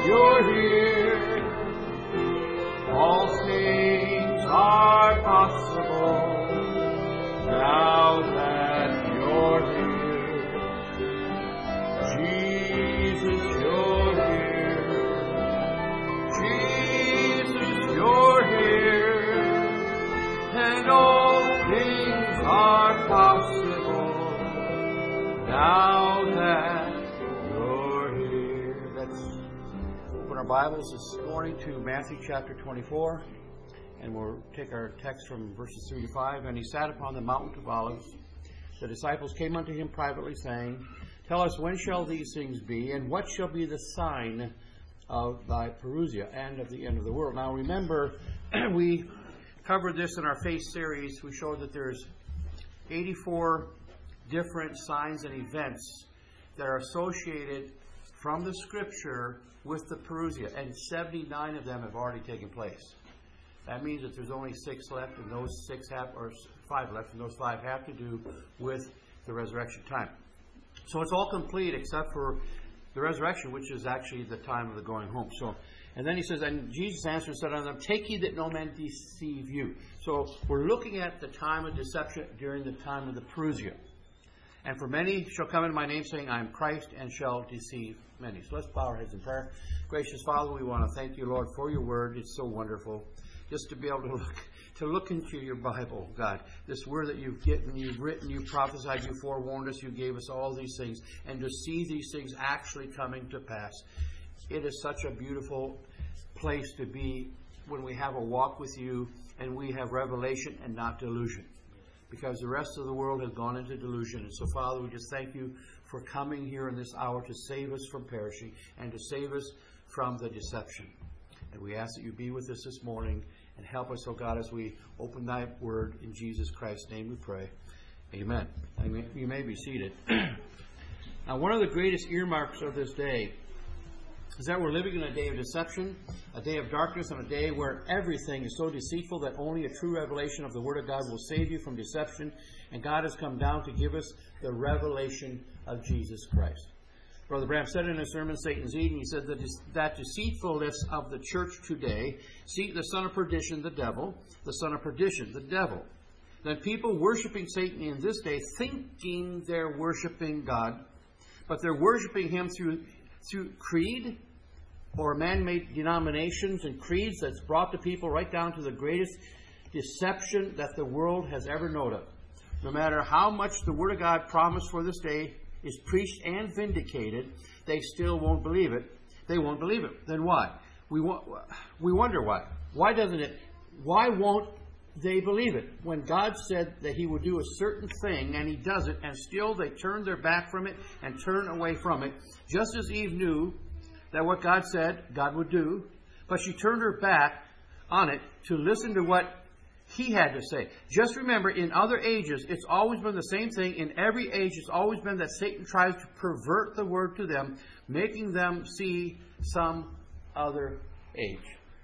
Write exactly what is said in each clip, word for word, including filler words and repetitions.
you're here. All things are possible now that you're here. Jesus, you're here. Jesus, you're here. And all things are possible now that you're here. Let's open our Bibles this morning to Matthew chapter twenty-four. And we'll take our text from verses three to five. And he sat upon the mountain of Olives. The disciples came unto him privately, saying, Tell us, when shall these things be, and what shall be the sign of thy parousia and of the end of the world? Now remember, we covered this in our faith series. We showed that there's eighty-four different signs and events that are associated from the Scripture with the parousia, and seventy-nine of them have already taken place. That means that there's only six left, and those six have, or five left, and those five have to do with the resurrection time. So it's all complete except for the resurrection, which is actually the time of the going home. So, and then he says, and Jesus answered and said unto them, Take heed that no man deceive you. So we're looking at the time of deception during the time of the parousia. And for many shall come in my name, saying, I am Christ, and shall deceive many. So let's bow our heads in prayer. Gracious Father, we want to thank you, Lord, for your word. It's so wonderful just to be able to look to look into your Bible, God. This word that you've given, you've written, you've prophesied, you forewarned us, you gave us all these things. And to see these things actually coming to pass. It is such a beautiful place to be when we have a walk with you and we have revelation and not delusion. Because the rest of the world has gone into delusion. And so, Father, we just thank you for coming here in this hour to save us from perishing and to save us from the deception. And we ask that you be with us this morning and help us, oh God, as we open thy word. In Jesus Christ's name we pray. Amen. I mean, you may be seated. Now, one of the greatest earmarks of this day is that we're living in a day of deception, a day of darkness, and a day where everything is so deceitful that only a true revelation of the Word of God will save you from deception. And God has come down to give us the revelation of Jesus Christ. Brother Branham said in his sermon, Satan's Eden, he said that that deceitfulness of the church today, see the son of perdition, the devil, the son of perdition, the devil. That people worshiping Satan in this day, thinking they're worshiping God, but they're worshiping him through through creed or man-made denominations and creeds that's brought the people right down to the greatest deception that the world has ever known of. No matter how much the Word of God promised for this day is preached and vindicated, they still won't believe it. They won't believe it. Then why? We wa- we wonder why. Why doesn't it? Why won't they believe it? When God said that He would do a certain thing, and He does it, and still they turn their back from it and turn away from it, just as Eve knew that what God said God would do, but she turned her back on it to listen to what He had to say. Just remember, in other ages, it's always been the same thing. In every age, it's always been that Satan tries to pervert the word to them, making them see some other age.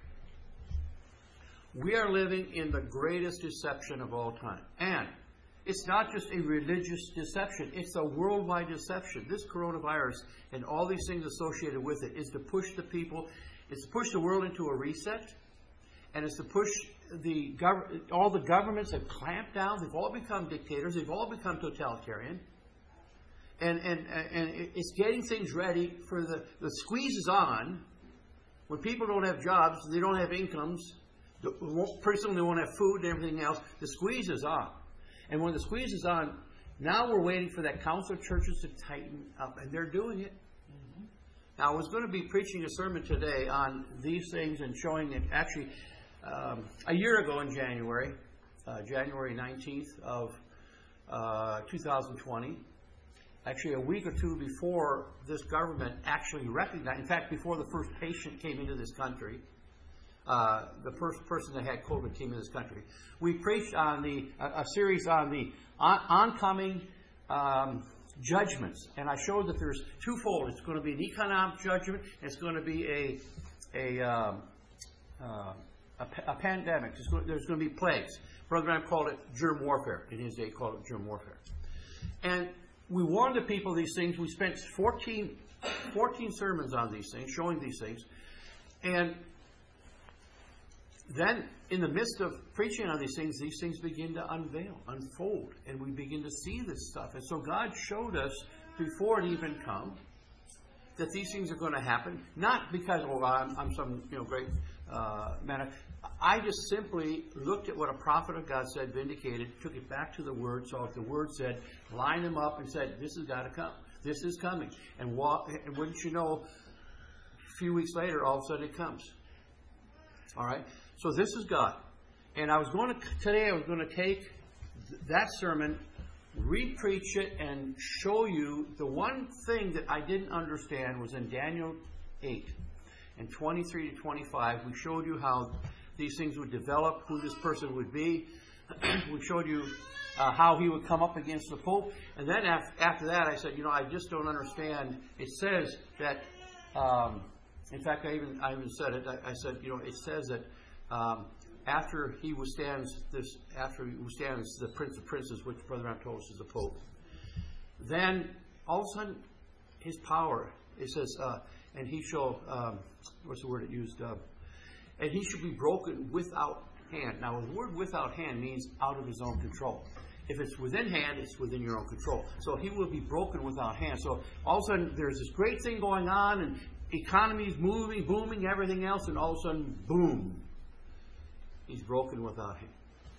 We are living in the greatest deception of all time. And it's not just a religious deception. It's a worldwide deception. This coronavirus and all these things associated with it is to push the people, it's to push the world into a reset. And it's to push the gov- all the governments have clamped down. They've all become dictators. They've all become totalitarian. And and and it's getting things ready for the, the squeeze is on. When people don't have jobs, they don't have incomes, pretty soon they won't have food and everything else. The squeeze is on. And when the squeeze is on, now we're waiting for that council of churches to tighten up. And they're doing it. Mm-hmm. Now, I was going to be preaching a sermon today on these things and showing it actually um, a year ago in January, uh, January nineteenth of uh, two thousand twenty. Actually, a week or two before this government actually recognized, in fact, before the first patient came into this country, uh, the first person that had COVID came into this country, we preached on the a, a series on the on, oncoming um, judgments, and I showed that there's twofold. It's going to be an economic judgment, and it's going to be a a um, uh, a, a pandemic. There's going to be plagues. Brother Branham called it germ warfare. In his day, he called it germ warfare, and we warned the people of these things. We spent fourteen fourteen sermons on these things, showing these things. And then, in the midst of preaching on these things, these things begin to unveil, unfold, and we begin to see this stuff. And so God showed us, before it even come, that these things are going to happen. Not because, oh, I'm, I'm some you know great uh, man. I just simply looked at what a prophet of God said, vindicated, took it back to the Word. So if the Word said, line them up and said, this has got to come. This is coming. And, walk, and wouldn't you know, a few weeks later, all of a sudden it comes. All right? So this is God. And I was going to, today I was going to take that sermon, re-preach it, and show you the one thing that I didn't understand was in Daniel eight and twenty-three to twenty-five. We showed you how these things would develop, who this person would be. We showed you uh, how he would come up against the Pope. And then af- after that, I said, you know, I just don't understand. It says that, um, in fact, I even I even said it. I, I said, you know, it says that um, after he withstands this, after he withstands the Prince of Princes, which Brother Ram told us is the Pope, then all of a sudden his power, it says, uh, and he shall, um, what's the word it used? Uh, and he should be broken without hand. Now, the word without hand means out of his own control. If it's within hand, it's within your own control. So he will be broken without hand. So all of a sudden there's this great thing going on, and economy's moving, booming, everything else, and all of a sudden, boom, he's broken without hand.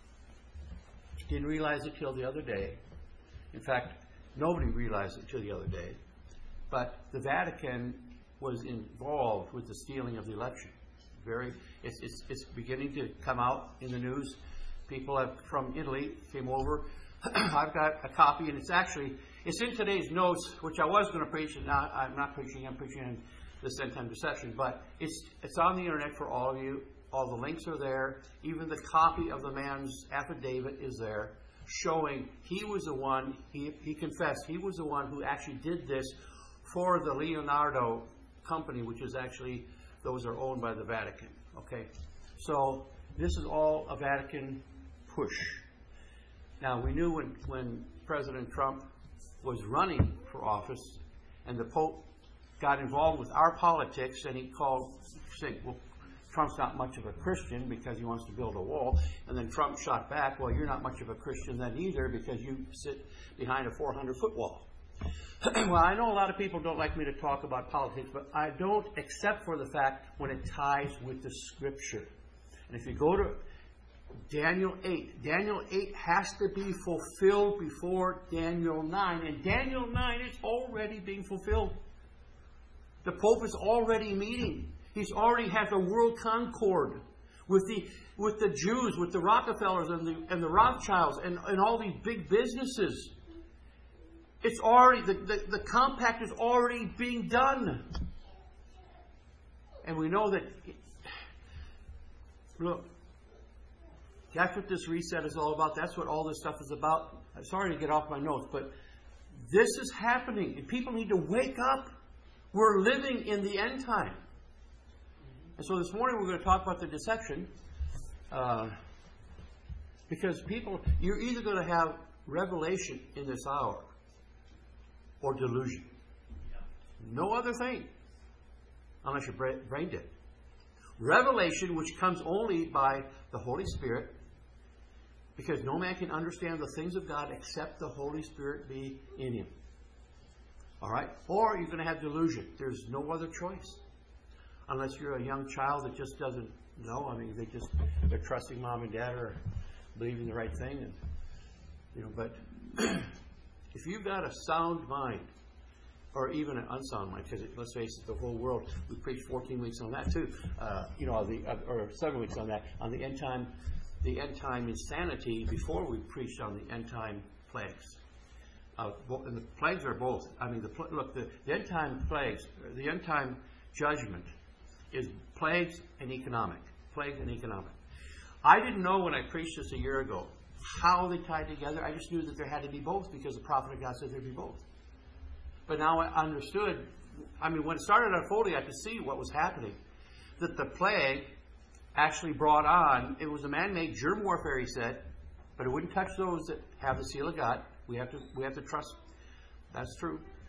Didn't realize it till the other day. In fact, nobody realized it till the other day. But the Vatican was involved with the stealing of the election. Very, it's, it's, it's beginning to come out in the news. People have, from Italy came over. I've got a copy, and it's actually, it's in today's notes, which I was going to preach, and now I'm not preaching, I'm preaching on this end time deception, but it's it's on the internet for all of you. All the links are there. Even the copy of the man's affidavit is there, showing he was the one, he, he confessed, he was the one who actually did this for the Leonardo company, which is actually, those are owned by the Vatican. Okay? So this is all a Vatican push. Now, we knew when, when President Trump was running for office and the Pope got involved with our politics, and he called, saying, well, Trump's not much of a Christian because he wants to build a wall. And then Trump shot back, well, you're not much of a Christian then either because you sit behind a four hundred foot wall. Well, I know a lot of people don't like me to talk about politics, but I don't, except for the fact when it ties with the Scripture. And if you go to Daniel eight, Daniel eight has to be fulfilled before Daniel nine. And Daniel nine is already being fulfilled. The Pope is already meeting. He's already had the world concord with the with the Jews, with the Rockefellers and the and the Rothschilds and, and all these big businesses. It's already the, the, the compact is already being done. And we know that, look, that's what this reset is all about. That's what all this stuff is about. I'm sorry to get off my notes, but this is happening. And people need to wake up. We're living in the end time. And so this morning we're going to talk about the deception. Uh, because people, you're either going to have revelation in this hour or delusion. No other thing. Unless you're brain dead. Revelation, which comes only by the Holy Spirit, because no man can understand the things of God except the Holy Spirit be in him. All right? Or you're going to have delusion. There's no other choice. Unless you're a young child that just doesn't know. I mean, they just, they're trusting mom and dad or believing the right thing. And, you know, but if you've got a sound mind, or even an unsound mind, because let's face it, the whole world, we preached fourteen weeks on that too, uh, you know, the, uh, or seven weeks on that, on the end time, the end time insanity before we preached on the end time plagues. Uh, and the plagues are both, I mean, the look, the, the end time plagues, the end time judgment is plagues and economic. Plagues and economic. I didn't know when I preached this a year ago how they tied together. I just knew that there had to be both because the prophet of God said there'd be both. But now I understood, I mean, when it started unfolding, I could see what was happening. That the plague actually brought on, it was a man-made germ warfare, he said, but it wouldn't touch those that have the seal of God. We have to, we have to trust. That's true.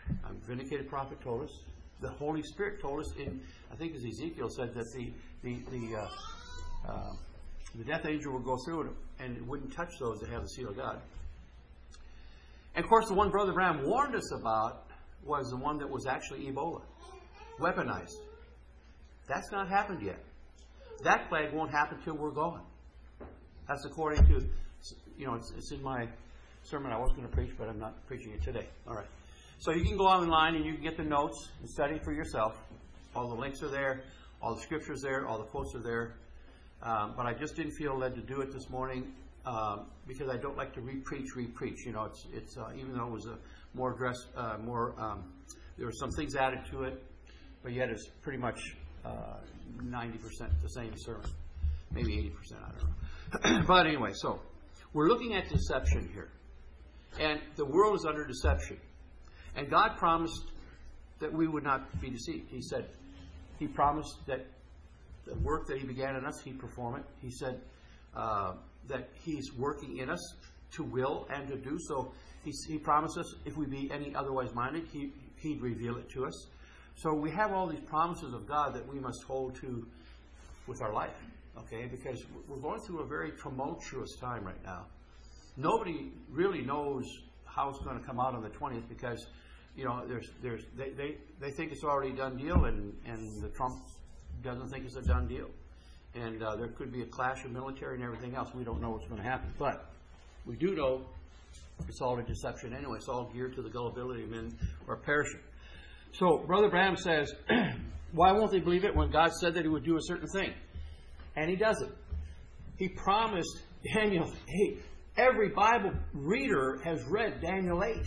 Um, vindicated prophet told us. The Holy Spirit told us in, I think as Ezekiel said, that the the the, uh, uh, the death angel would go through it and it wouldn't touch those that have the seal of God. And of course, the one Brother Branham warned us about was the one that was actually Ebola, weaponized. That's not happened yet. That plague won't happen till we're gone. That's according to, you know, it's, it's in my sermon I was going to preach, but I'm not preaching it today. All right. So you can go online and you can get the notes and study for yourself. All the links are there. All the scriptures there. All the quotes are there. Um, but I just didn't feel led to do it this morning um, because I don't like to re-preach, re-preach. You know, it's it's uh, even though it was a more dress, uh, more um, there were some things added to it, but yet it's pretty much uh, ninety percent the same sermon, maybe eighty percent. I don't know. But anyway, so we're looking at deception here, and the world is under deception. And God promised that we would not be deceived. He said, He promised that the work that He began in us, He'd perform it. He said uh, that He's working in us to will and to do. So He, he promised us if we be any otherwise minded, he, He'd reveal it to us. So we have all these promises of God that we must hold to with our life. Okay? Because we're going through a very tumultuous time right now. Nobody really knows how it's going to come out on the twentieth because you know, there's, there's, they, they, they think it's already a done deal, and, and the Trump doesn't think it's a done deal. And uh, there could be a clash of military and everything else. We don't know what's going to happen. But we do know it's all a deception anyway. It's all geared to the gullibility of men who are perishing. So Brother Branham says, why won't they believe it when God said that He would do a certain thing? And He doesn't. He promised Daniel eight. Every Bible reader has read Daniel eight.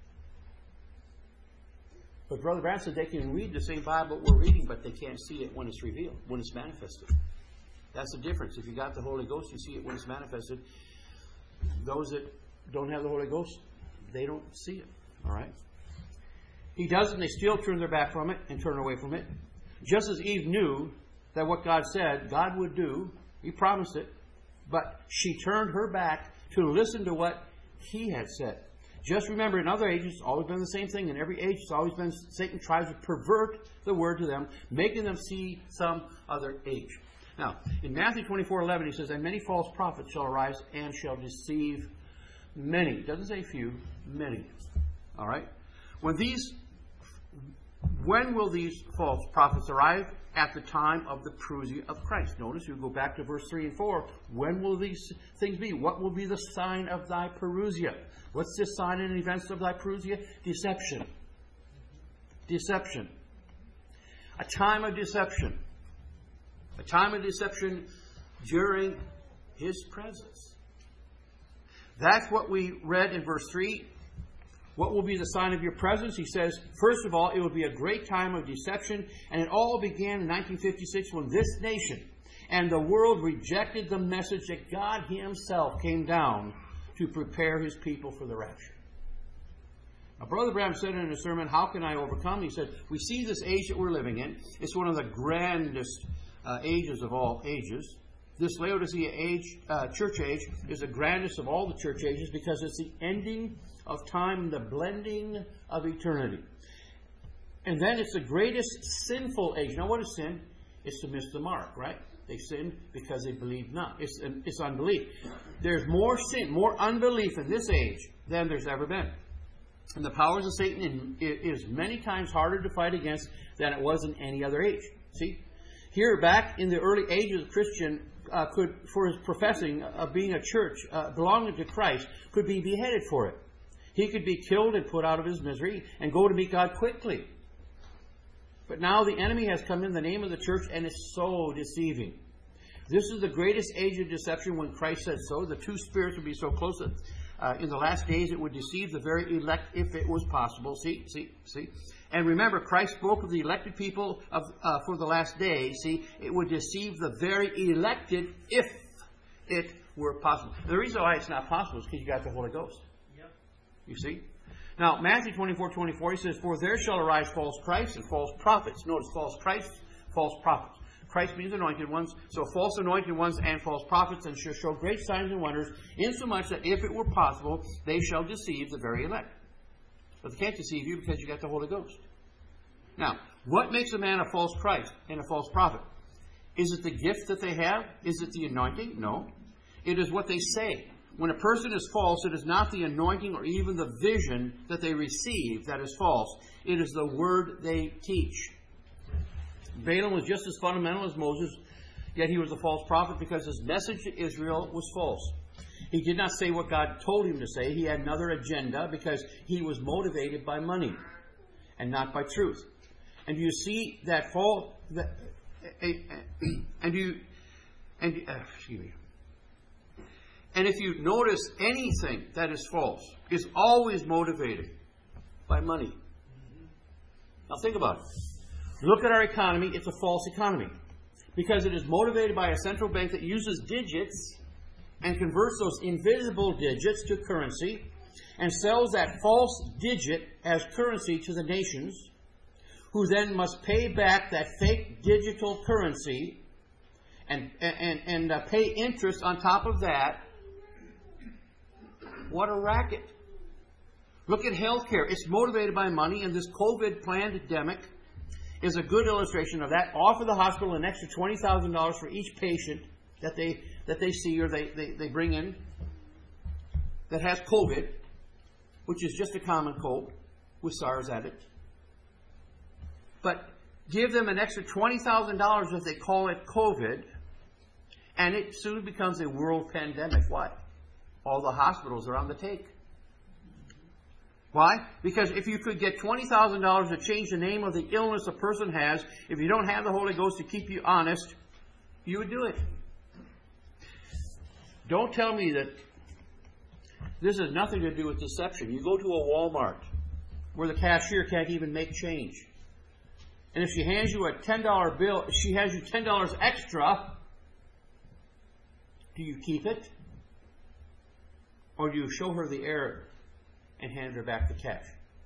But Brother Branham said they can read the same Bible we're reading, but they can't see it when it's revealed, when it's manifested. That's the difference. If you got the Holy Ghost, you see it when it's manifested. Those that don't have the Holy Ghost, they don't see it. All right? He does, and they still turn their back from it and turn away from it. Just as Eve knew that what God said God would do, He promised it, but she turned her back to listen to what He had said. Just remember, in other ages, it's always been the same thing. In every age, it's always been Satan tries to pervert the word to them, making them see some other age. Now, in Matthew twenty-four eleven, he says, and many false prophets shall arise and shall deceive many. It doesn't say few, many. All right? When these, when will these false prophets arrive? At the time of the parousia of Christ. Notice, you go back to verse three and four. When will these things be? What will be the sign of thy parousia? What's the sign and events of thy parousia? Deception. Deception. A time of deception. A time of deception during His presence. That's what we read in verse three. What will be the sign of your presence? He says, first of all, it will be a great time of deception. And it all began in nineteen fifty-six when this nation and the world rejected the message that God Himself came down to prepare His people for the rapture. Now, Brother Branham said in his sermon, how can I overcome? He said, we see this age that we're living in. It's one of the grandest uh, ages of all ages. This Laodicea age, uh, church age, is the grandest of all the church ages because it's the ending of time, the blending of eternity. And then it's the greatest sinful age. Now, what is sin? It's to miss the mark, right? They sin because they believe not. It's, it's unbelief. There's more sin, more unbelief in this age than there's ever been. And the powers of Satan is many times harder to fight against than it was in any other age. See? Here, back in the early ages, a Christian uh, could, for his professing of being a church, uh, belonging to Christ, could be beheaded for it. He could be killed and put out of his misery and go to meet God quickly. But now the enemy has come in the name of the church and is so deceiving. This is the greatest age of deception when Christ said so. The two spirits would be so close that uh, in the last days it would deceive the very elect if it was possible. See, see, see. And remember, Christ spoke of the elected people of uh, for the last day. See, it would deceive the very elected if it were possible. The reason why it's not possible is because you got the Holy Ghost. Yep. You see? Now, Matthew twenty-four twenty-four, he says, for there shall arise false Christs and false prophets. Notice, false Christs, false prophets. Christ means anointed ones, so false anointed ones and false prophets, and shall show great signs and wonders, insomuch that if it were possible, they shall deceive the very elect. But they can't deceive you because you got the Holy Ghost. Now, what makes a man a false Christ and a false prophet? Is it the gift that they have? Is it the anointing? No. It is what they say. When a person is false, it is not the anointing or even the vision that they receive that is false. It is the word they teach. Balaam was just as fundamental as Moses, yet he was a false prophet because his message to Israel was false. He did not say what God told him to say. He had another agenda because he was motivated by money and not by truth. And you see that fall, that, and you, and uh, excuse me. And if you notice anything that is false, is always motivated by money. Now think about it. Look at our economy. It's a false economy because it is motivated by a central bank that uses digits and converts those invisible digits to currency and sells that false digit as currency to the nations, who then must pay back that fake digital currency and, and, and uh, pay interest on top of that. What a racket. Look at healthcare. It's motivated by money, and this COVID pandemic is a good illustration of that. Offer the hospital an extra twenty thousand dollars for each patient that they that they see or they, they, they bring in that has COVID, which is just a common cold with SARS added. But give them an extra twenty thousand dollars if they call it COVID, and it soon becomes a world pandemic. Why? All the hospitals are on the take. Why? Because if you could get twenty thousand dollars to change the name of the illness a person has, if you don't have the Holy Ghost to keep you honest, you would do it. Don't tell me that this has nothing to do with deception. You go to a Walmart where the cashier can't even make change. And if she hands you a ten dollar bill, she has you ten dollars extra, do you keep it? Or do you show her the error and hand her back the cash?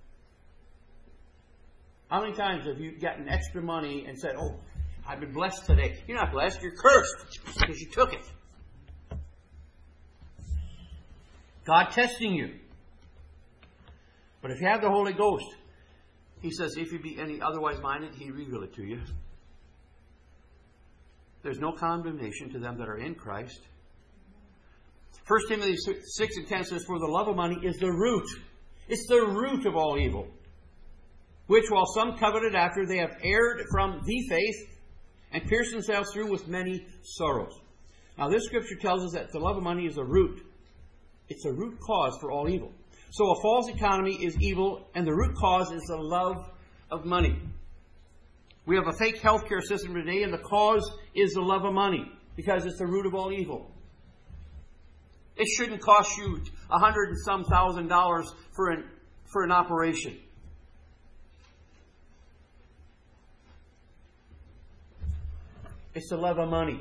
How many times have you gotten extra money and said, oh, I've been blessed today? You're not blessed, you're cursed because you took it. God testing you. But if you have the Holy Ghost, He says, if you be any otherwise minded, He reveal it to you. There's no condemnation to them that are in Christ. First Timothy six and ten says, for the love of money is the root. It's the root of all evil. Which while some coveted after, they have erred from the faith and pierced themselves through with many sorrows. Now this scripture tells us that the love of money is the root. It's the root cause for all evil. So a false economy is evil, and the root cause is the love of money. We have a fake healthcare system today, and the cause is the love of money, because it's the root of all evil. It shouldn't cost you a hundred and some thousand dollars for an for an operation. It's the love of money.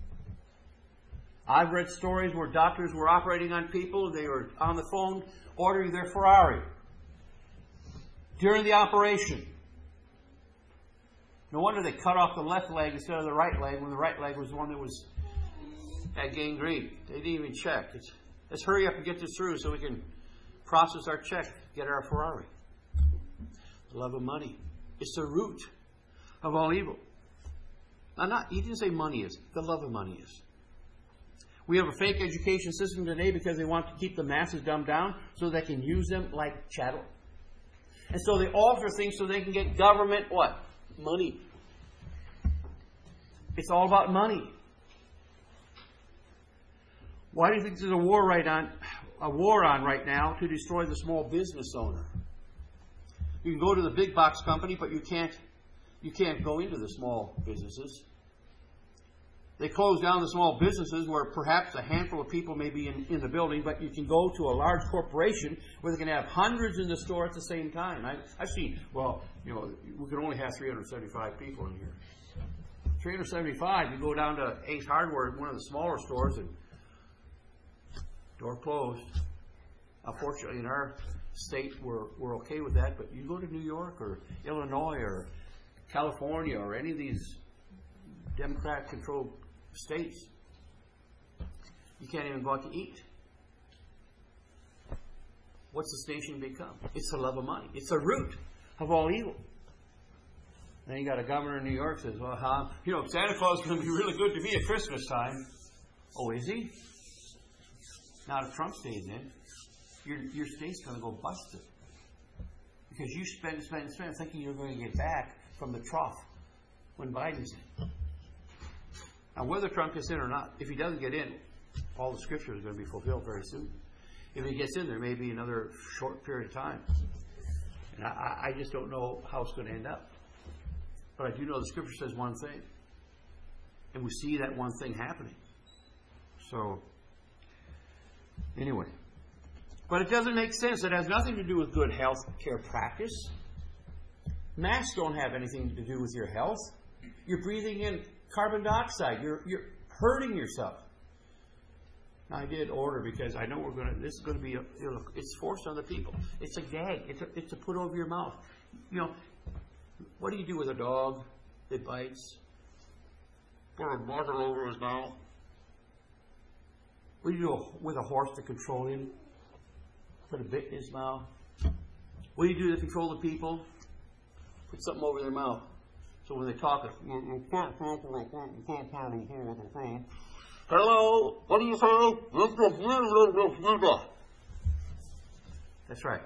I've read stories where doctors were operating on people. They were on the phone ordering their Ferrari during the operation. No wonder they cut off the left leg instead of the right leg when the right leg was the one that was had gangrene. They didn't even check. It's, let's hurry up and get this through so we can process our check, get our Ferrari. The love of money. It's the root of all evil. Now, not, he didn't say money is. The love of money is. We have a fake education system today because they want to keep the masses dumbed down so they can use them like chattel. And so they offer things so they can get government what? Money. It's all about money. Why do you think there's a war right on a war on right now to destroy the small business owner? You can go to the big box company, but you can't you can't go into the small businesses. They close down the small businesses where perhaps a handful of people may be in, in the building, but you can go to a large corporation where they can have hundreds in the store at the same time. I, I've seen, well, you know, we can only have three hundred seventy-five people in here. three hundred seventy-five, you go down to Ace Hardware, one of the smaller stores, and door closed. Unfortunately, in our state, we're, we're okay with that, but you go to New York or Illinois or California or any of these Democrat-controlled states, you can't even go out to eat. what's this nation become? It's the love of money. It's the root of all evil. And you got a governor in New York says, well, huh? You know, Santa Claus is going to be really good to me at Christmas time. Oh, is he? Not if Trump stays in. Your, your state's going to go busted. Because you spend, spend, spend thinking you're going to get back from the trough when Biden's in. Now, whether Trump gets in or not, if he doesn't get in, all the scripture is going to be fulfilled very soon. If he gets in, there may be another short period of time. And I, I just don't know how it's going to end up. But I do know the scripture says one thing. And we see that one thing happening. So, anyway. But it doesn't make sense. It has nothing to do with good health care practice. Masks don't have anything to do with your health. You're breathing in carbon dioxide. You're, you're hurting yourself. Now, I did order because I know we're going to, this is going to be, a, you know, it's forced on the people. It's a gag. It's a, it's a put over your mouth. You know, what do you do with a dog that bites? Put a muzzle over his mouth. What do you do with a horse to control him? Put a bit in his mouth. What do you do to control the people? Put something over their mouth. So when they talk, hello, what do you say? That's right.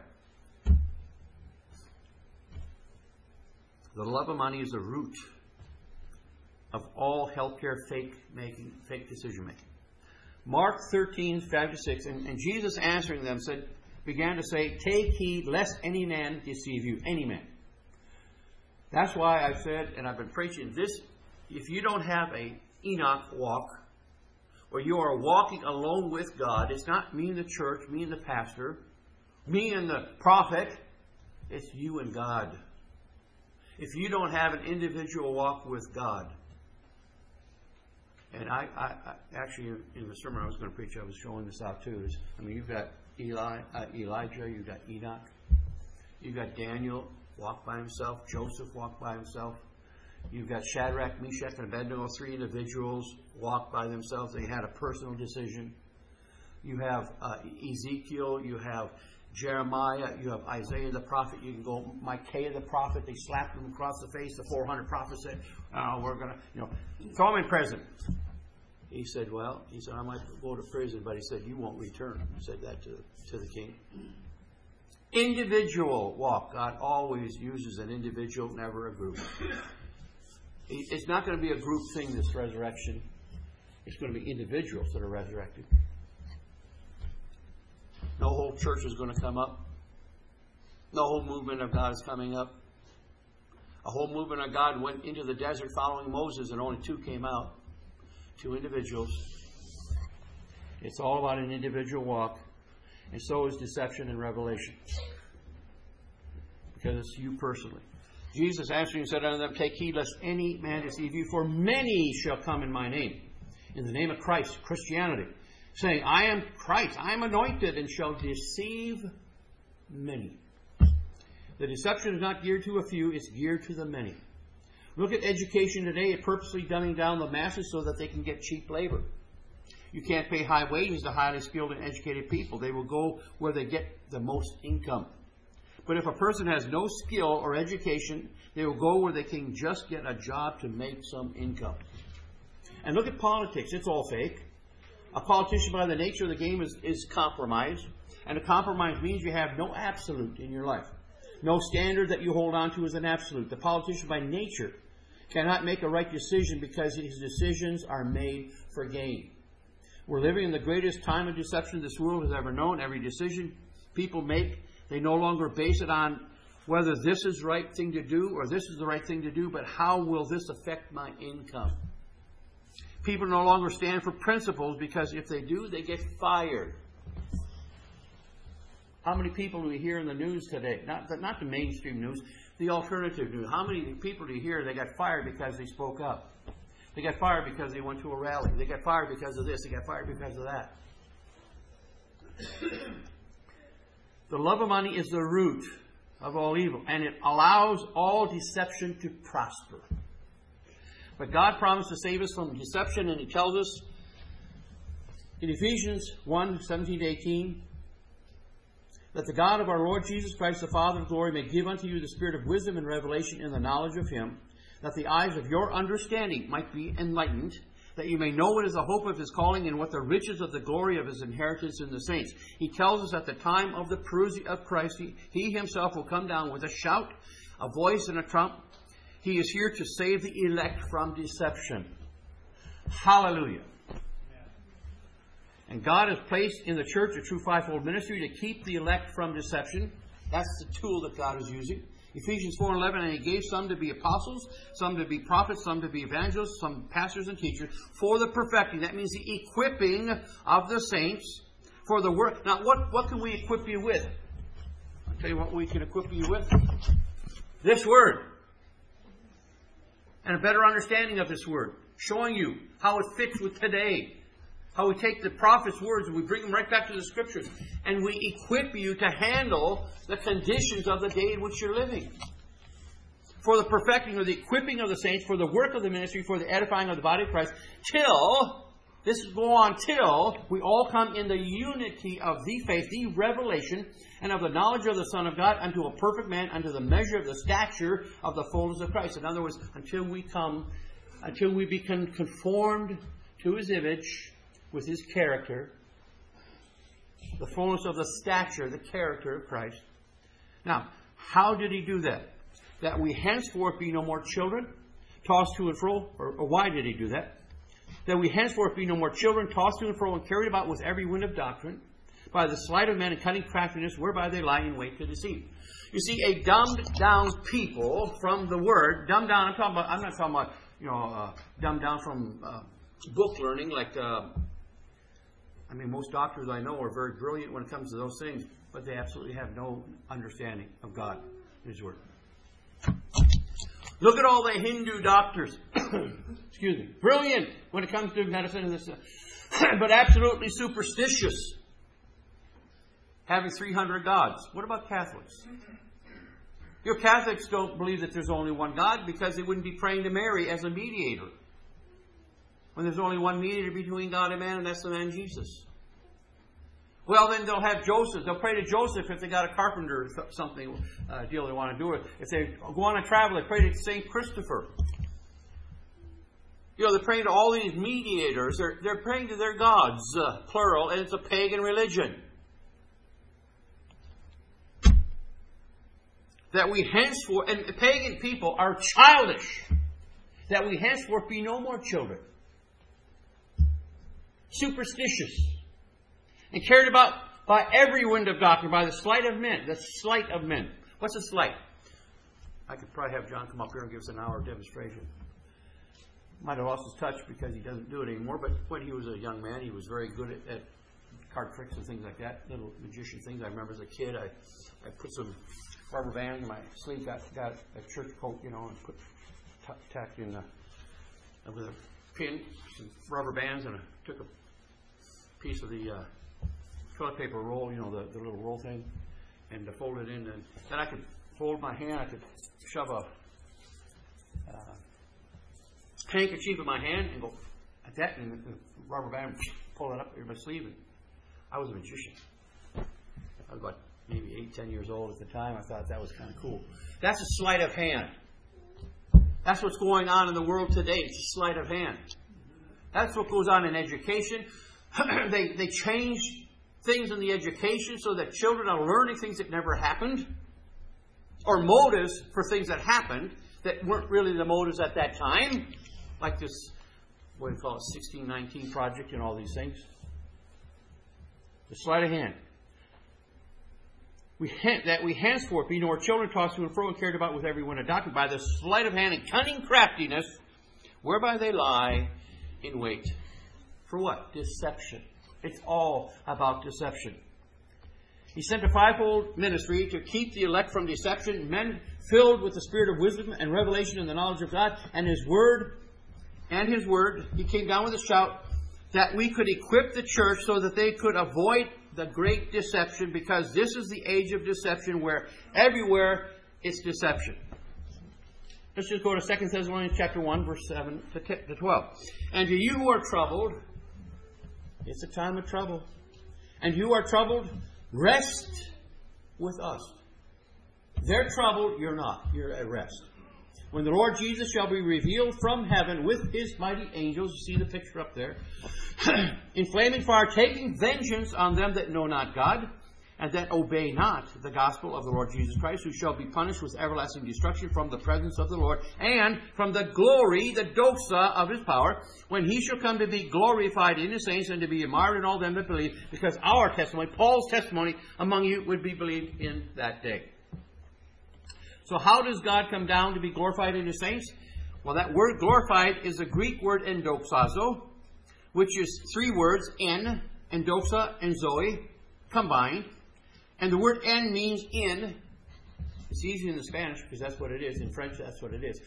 The love of money is the root of all healthcare fake making, fake decision making. Mark thirteen, five to six, and, and Jesus answering them said, began to say, take heed lest any man deceive you. Any man. That's why I said, and I've been preaching this, if you don't have a Enoch walk, or you are walking alone with God, it's not me and the church, me and the pastor, me and the prophet, it's you and God. If you don't have an individual walk with God, and I, I, I actually in the sermon I was going to preach, I was showing this out too. Is, I mean, you've got Eli, uh, Elijah, you've got Enoch, you've got Daniel walked by himself, Joseph walked by himself, you've got Shadrach, Meshach, and Abednego, three individuals walked by themselves. They had a personal decision. You have uh, Ezekiel, you have Jeremiah, you have Isaiah the prophet, you can go Micaiah the prophet. They slapped him across the face. The four hundred prophets said, oh, we're going to, you know, throw him in prison. He said, well, he said, I might go to prison, but he said, you won't return. He said that to, to the king. Individual walk. God always uses an individual, never a group. It's not going to be a group thing, this resurrection. It's going to be individuals that are resurrected. No whole church is going to come up. No whole movement of God is coming up. A whole movement of God went into the desert following Moses, and only two came out. Two individuals. It's all about an individual walk. And so is deception and revelation. Because it's you personally. Jesus answering said unto them, take heed lest any man deceive you, for many shall come in my name. In the name of Christ, Christianity. Saying, I am Christ, I am anointed, and shall deceive many. The deception is not geared to a few, it's geared to the many. Look at education today, it's purposely dumbing down the masses so that they can get cheap labor. You can't pay high wages to highly skilled and educated people. They will go where they get the most income. But if a person has no skill or education, they will go where they can just get a job to make some income. And look at politics, it's all fake. A politician, by the nature of the game, is, is compromise. And a compromise means you have no absolute in your life. No standard that you hold on to is an absolute. The politician, by nature, cannot make a right decision because his decisions are made for gain. We're living in the greatest time of deception this world has ever known. Every decision people make, they no longer base it on whether this is the right thing to do or this is the right thing to do, but how will this affect my income? People no longer stand for principles because if they do, they get fired. How many people do we hear in the news today? Not the, not the mainstream news, the alternative news. How many people do you hear they got fired because they spoke up? They got fired because they went to a rally. They got fired because of this. They got fired because of that. The love of money is the root of all evil, and it allows all deception to prosper. But God promised to save us from deception, and He tells us in Ephesians one, seventeen to eighteen, that the God of our Lord Jesus Christ, the Father of glory, may give unto you the spirit of wisdom and revelation in the knowledge of Him, that the eyes of your understanding might be enlightened, that you may know what is the hope of His calling and what the riches of the glory of His inheritance in the saints. He tells us at the time of the parousia of Christ, he, he Himself will come down with a shout, a voice, and a trump. He is here to save the elect from deception. Hallelujah. And God has placed in the church a true fivefold ministry to keep the elect from deception. That's the tool that God is using. Ephesians four and eleven, and He gave some to be apostles, some to be prophets, some to be evangelists, some pastors and teachers, for the perfecting. That means the equipping of the saints for the work. Now, what, what can we equip you with? I'll tell you what we can equip you with. This Word. And a better understanding of this Word. Showing you how it fits with today. How we take the prophet's words and we bring them right back to the Scriptures. And we equip you to handle the conditions of the day in which you're living. For the perfecting or the equipping of the saints, for the work of the ministry, for the edifying of the body of Christ, till, this will go on till, we all come in the unity of the faith, the revelation, and of the knowledge of the Son of God, unto a perfect man, unto the measure of the stature of the fullness of Christ. In other words, until we come, until we become conformed to His image, with His character, the fullness of the stature, the character of Christ. Now, how did He do that? That we henceforth be no more children, tossed to and fro, or, or why did He do that? That we henceforth be no more children, tossed to and fro, and carried about with every wind of doctrine, by the sleight of men and cunning craftiness, whereby they lie in wait to deceive. You see, a dumbed down people from the Word, dumbed down, I'm talking about, I'm not talking about, you know, uh, dumbed down from uh, book learning, like, uh, I mean, most doctors I know are very brilliant when it comes to those things, but they absolutely have no understanding of God and His Word. Look at all the Hindu doctors. Excuse me. Brilliant when it comes to medicine and this, but absolutely superstitious. Having three hundred gods. What about Catholics? Your Catholics don't believe that there's only one God because they wouldn't be praying to Mary as a mediator. When there's only one mediator between God and man, and that's the man Jesus. Well, then they'll have Joseph. They'll pray to Joseph if they got a carpenter or something uh, deal they want to do it. If they go on a travel, they pray to Saint Christopher. You know, they're praying to all these mediators. They're, they're praying to their gods, uh, plural, and it's a pagan religion. That we henceforth, and pagan people are childish, that we henceforth be no more children. Superstitious, and carried about by every wind of doctrine, by the sleight of men. The sleight of men. What's a sleight? I could probably have John come up here and give us an hour demonstration. Might have lost his touch because he doesn't do it anymore, but when he was a young man, he was very good at, at card tricks and things like that, little magician things. I remember as a kid, I, I put some rubber bands in my sleeve, got, got a church coat, you know, and put t- tacked in the, with a pin, some rubber bands, and I took a piece of the uh, toilet paper roll, you know, the, the little roll thing, and to fold it in. And then I could fold my hand, I could shove a uh, handkerchief in my hand and go at that, and the rubber band, pull it up in my sleeve. And I was a magician. I was about maybe eight, ten years old at the time. I thought that was kind of cool. That's a sleight of hand. That's what's going on in the world today. It's a sleight of hand. That's what goes on in education. they they change things in the education so that children are learning things that never happened, or motives for things that happened that weren't really the motives at that time, like this, what do you call it, sixteen nineteen project and all these things. The sleight of hand. We that we henceforth be no more children, tossed to and fro and carried about with every wind of doctrine, by the sleight of hand and cunning craftiness, whereby they lie in wait. For what? Deception. It's all about deception. He sent a fivefold ministry to keep the elect from deception, men filled with the spirit of wisdom and revelation and the knowledge of God, and His Word, and His Word. He came down with a shout that we could equip the church so that they could avoid the great deception, because this is the age of deception where everywhere it's deception. Let's just go to Second Thessalonians chapter one, verse seven to twelve. And to you who are troubled, it's a time of trouble. And you are troubled, rest with us. They're troubled, you're not. You're at rest. When the Lord Jesus shall be revealed from heaven with his mighty angels, you see the picture up there, in flaming fire, taking vengeance on them that know not God, and that obey not the gospel of the Lord Jesus Christ, who shall be punished with everlasting destruction from the presence of the Lord, and from the glory, the doxa of his power, when he shall come to be glorified in his saints, and to be admired in all them that believe, because our testimony, Paul's testimony among you, would be believed in that day. So how does God come down to be glorified in his saints? Well, that word glorified is the Greek word endoxazo, which is three words, en, endoxa, and zoe, combined. And the word en means in. It's easy in the Spanish because that's what it is. In French, that's what it is.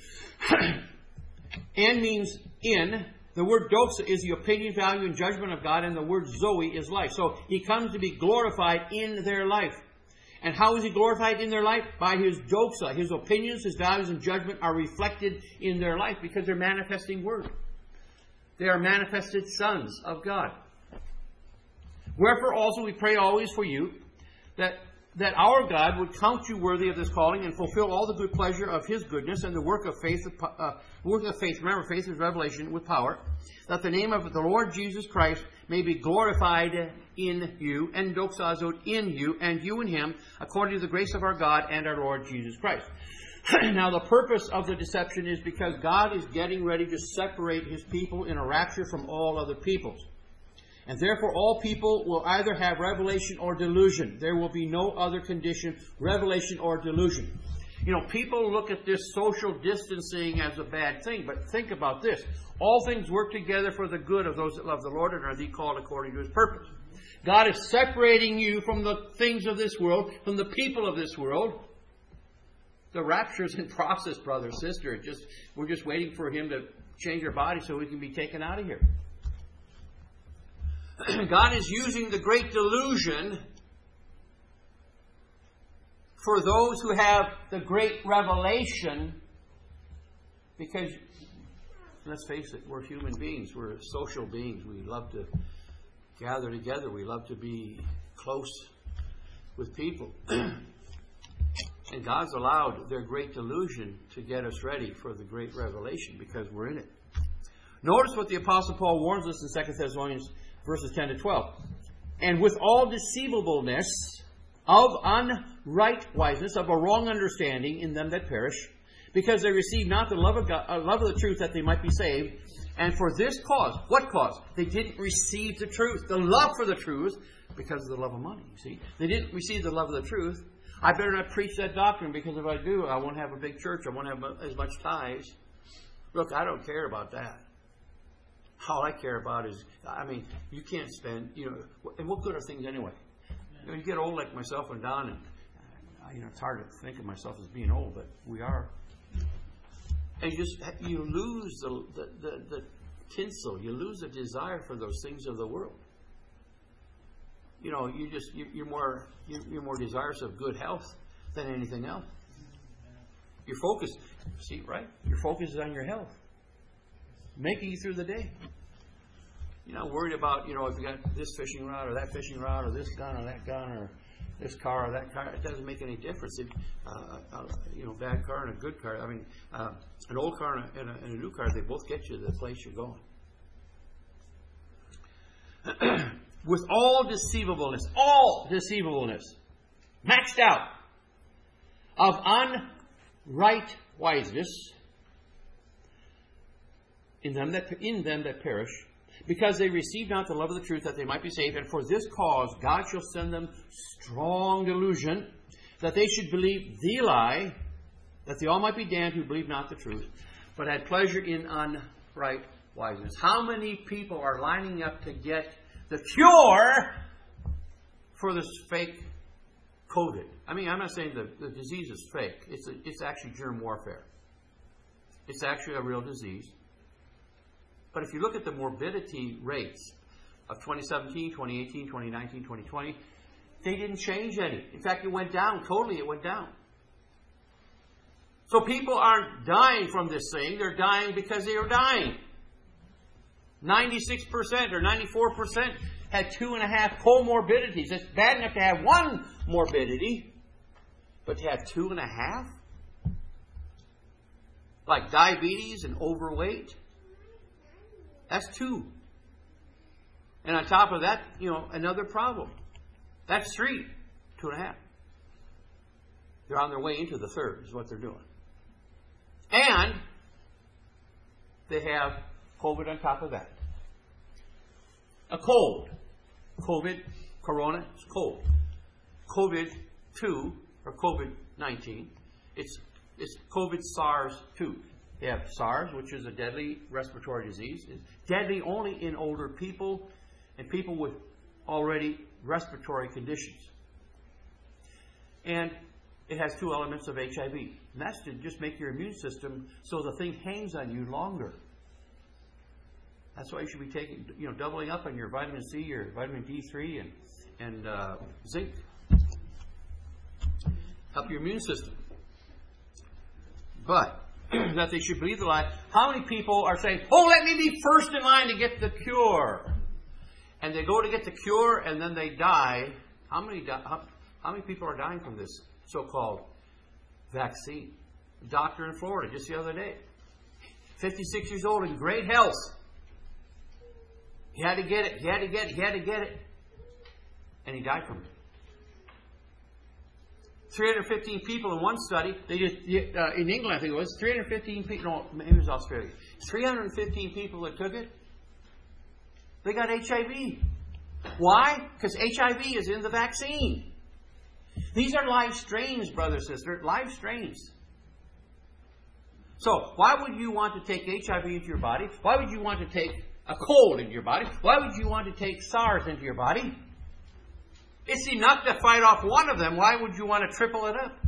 En means in. The word doxa is the opinion, value, and judgment of God. And the word zoe is life. So he comes to be glorified in their life. And how is he glorified in their life? By his doxa. His opinions, his values, and judgment are reflected in their life because they're manifesting word. They are manifested sons of God. Wherefore also we pray always for you, that, that our God would count you worthy of this calling and fulfill all the good pleasure of his goodness and the work of faith, uh, work of faith, remember faith is revelation with power, that the name of the Lord Jesus Christ may be glorified in you, and doxazoed in you, and you in him, according to the grace of our God and our Lord Jesus Christ. Now the purpose of the deception is because God is getting ready to separate his people in a rapture from all other peoples. And therefore all people will either have revelation or delusion. There will be no other condition, revelation or delusion. You know, people look at this social distancing as a bad thing, but think about this. All things work together for the good of those that love the Lord and are they called according to his purpose. God is separating you from the things of this world, from the people of this world. The rapture is in process, brother, sister. It just, we're just waiting for him to change our body so we can be taken out of here. God is using the great delusion for those who have the great revelation, because, let's face it, we're human beings. We're social beings. We love to gather together. We love to be close with people. And God's allowed their great delusion to get us ready for the great revelation because we're in it. Notice what the Apostle Paul warns us in Second Thessalonians verses ten to twelve. And with all deceivableness of unrightwiseness, of a wrong understanding in them that perish, because they receive not the love of God, uh, love of the truth that they might be saved. And for this cause, what cause? They didn't receive the truth, the love for the truth, because of the love of money, you see. They didn't receive the love of the truth. I better not preach that doctrine, because if I do, I won't have a big church. I won't have as much tithes. Look, I don't care about that. All I care about is, I mean, you can't spend, you know, and what good are things anyway? You know, you get old like myself and Don, and, you know, it's hard to think of myself as being old, but we are. And you just, you lose the, the, the, the tinsel. You lose the desire for those things of the world. You know, you just, you're more, you're more desirous of good health than anything else. Your focus, see, right? Your focus is on your health. Making you through the day. You're not worried about, you know, if you got this fishing rod or that fishing rod or this gun or that gun or this car or that car. It doesn't make any difference. If, uh, uh, you know, bad car and a good car. I mean, uh, an old car and a, and, a, and a new car, they both get you to the place you're going. With all deceivableness, all deceivableness, maxed out, of unrightwiseness in them that in them that perish, because they receive not the love of the truth that they might be saved. And for this cause God shall send them strong delusion, that they should believe the lie, that they all might be damned who believe not the truth, but had pleasure in unrightwiseness. How many people are lining up to get the cure for this fake COVID? I mean, I'm not saying the, the disease is fake. It's a, it's actually germ warfare. It's actually a real disease. But if you look at the morbidity rates of twenty seventeen, twenty eighteen, twenty nineteen, twenty twenty, they didn't change any. In fact, it went down. Totally, it went down. So people aren't dying from this thing. They're dying because they are dying. ninety-six percent or ninety-four percent had two and a half comorbidities. It's bad enough to have one morbidity. But to have two and a half? Like diabetes and overweight? That's two. And on top of that, you know, another problem. That's three. Two and a half. They're on their way into the third, is what they're doing. And they have COVID on top of that. A cold. COVID, corona, it's cold. COVID two, or COVID nineteen, it's it's COVID SARS two. They have SARS, which is a deadly respiratory disease. It's deadly only in older people and people with already respiratory conditions. And it has two elements of H I V. And that's to just make your immune system so the thing hangs on you longer. That's why you should be taking, you know, doubling up on your vitamin C, your vitamin D three, and and uh, zinc. Help your immune system. But that they should believe the lie. How many people are saying, "Oh, let me be first in line to get the cure," and they go to get the cure and then they die? How many di- how, how many people are dying from this so-called vaccine? A doctor in Florida just the other day, fifty-six years old in great health. He had to get it. He had to get it. He had to get it. And he died from it. three hundred fifteen people in one study. They just uh, in England, I think it was three hundred fifteen people. No, maybe it was Australia. three hundred fifteen people that took it. They got H I V. Why? Because H I V is in the vaccine. These are live strains, brother and sister. Live strains. So, why would you want to take H I V into your body? Why would you want to take a cold into your body? Why would you want to take SARS into your body? It's enough to fight off one of them. Why would you want to triple it up?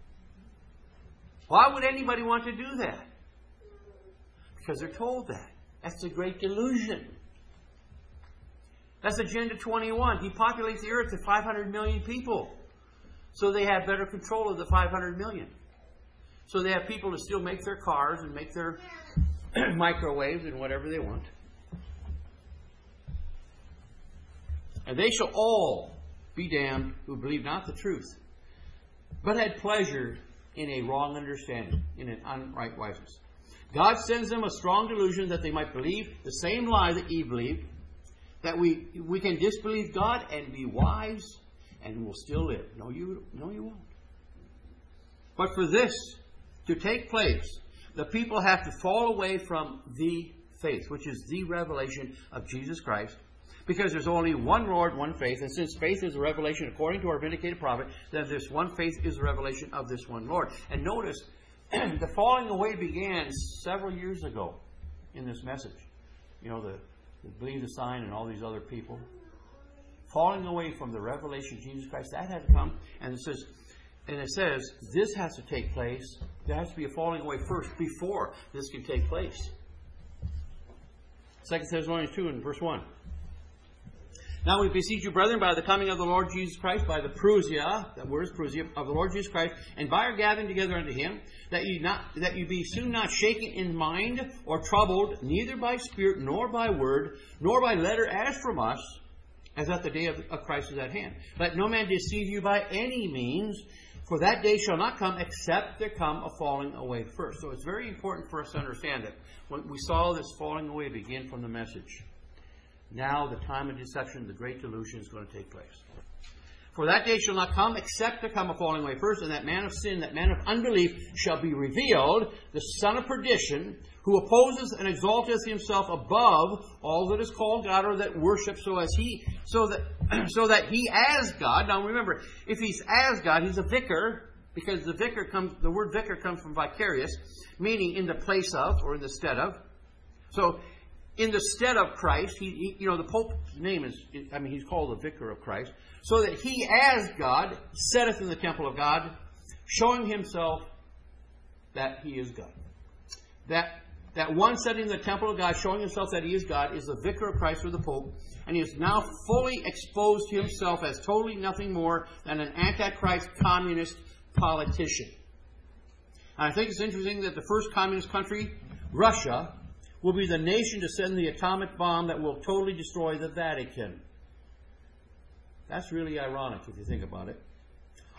Why would anybody want to do that? Because they're told that. That's a great delusion. That's Agenda twenty-one. He populates the earth to five hundred million people. So they have better control of the five hundred million. So they have people to still make their cars and make their microwaves and whatever they want. And they shall all be damned who believe not the truth, but had pleasure in a wrong understanding, in an unrightwiseness. God sends them a strong delusion that they might believe the same lie that Eve believed, that we, we can disbelieve God and be wise and will still live. No, you, no, you won't. But for this to take place, the people have to fall away from the faith, which is the revelation of Jesus Christ, because there's only one Lord, one faith, and since faith is a revelation according to our vindicated prophet, then this one faith is a revelation of this one Lord. And notice, the falling away began several years ago in this message. You know, the, the believe the sign and all these other people. Falling away from the revelation of Jesus Christ, that had to come. And it says, and it says, this has to take place. There has to be a falling away first before this can take place. Second Thessalonians two and verse one. Now we beseech you, brethren, by the coming of the Lord Jesus Christ, by the parousia, that word is parousia, of the Lord Jesus Christ, and by our gathering together unto Him, that you not that you be soon not shaken in mind or troubled, neither by spirit nor by word, nor by letter as from us, as that the day of, of Christ is at hand. Let no man deceive you by any means, for that day shall not come except there come a falling away first. So it's very important for us to understand that when we saw this falling away begin from the message. Now the time of deception, the great delusion, is going to take place. For that day shall not come, except there come a falling away first, and that man of sin, that man of unbelief, shall be revealed, the son of perdition, who opposes and exalteth himself above all that is called God, or that worships, so as he, so that, so that he as God. Now remember, if he's as God, he's a vicar, because the vicar comes, the word vicar comes from vicarious, meaning in the place of, or in the stead of. So, in the stead of Christ, he, he, you know, the Pope's name is, I mean, he's called the Vicar of Christ, so that he as God sitteth in the temple of God, showing himself that he is God. That that one sitting in the temple of God, showing himself that he is God, is the Vicar of Christ, or the Pope, and he has now fully exposed himself as totally nothing more than an antichrist communist politician. And I think it's interesting that the first communist country, Russia, will be the nation to send the atomic bomb that will totally destroy the Vatican. That's really ironic if you think about it.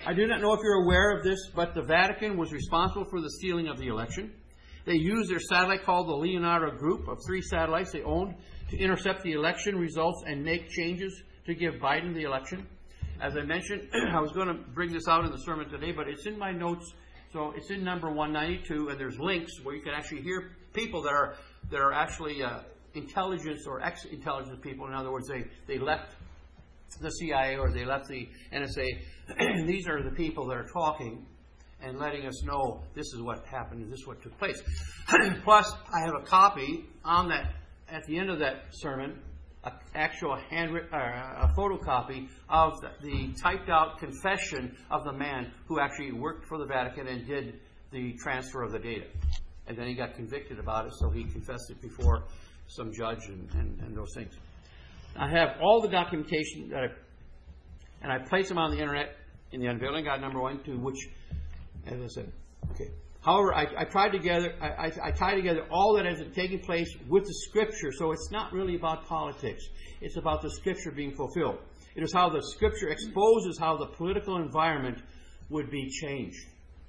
I do not know if you're aware of this, but the Vatican was responsible for the stealing of the election. They used their satellite called the Leonardo Group of three satellites they owned to intercept the election results and make changes to give Biden the election. As I mentioned, I was going to bring this out in the sermon today, but it's in my notes. So it's in number one ninety-two, and there's links where you can actually hear people that are that are actually uh, intelligence or ex-intelligence people. In other words, they, they left the C I A or they left the N S A. And these are the people that are talking and letting us know this is what happened and this is what took place. Plus, I have a copy on that, at the end of that sermon, an actual handwritten, uh, a photocopy of the, the typed out confession of the man who actually worked for the Vatican and did the transfer of the data. And then he got convicted about it, so he confessed it before some judge and, and, and those things. I have all the documentation that I, and I place them on the internet in the Unveiling God number one, to which, as I said, okay. However, I, I tried together, I, I, I tie together all that has taken place with the Scripture, so it's not really about politics. It's about the Scripture being fulfilled. It is how the Scripture exposes how the political environment would be changed.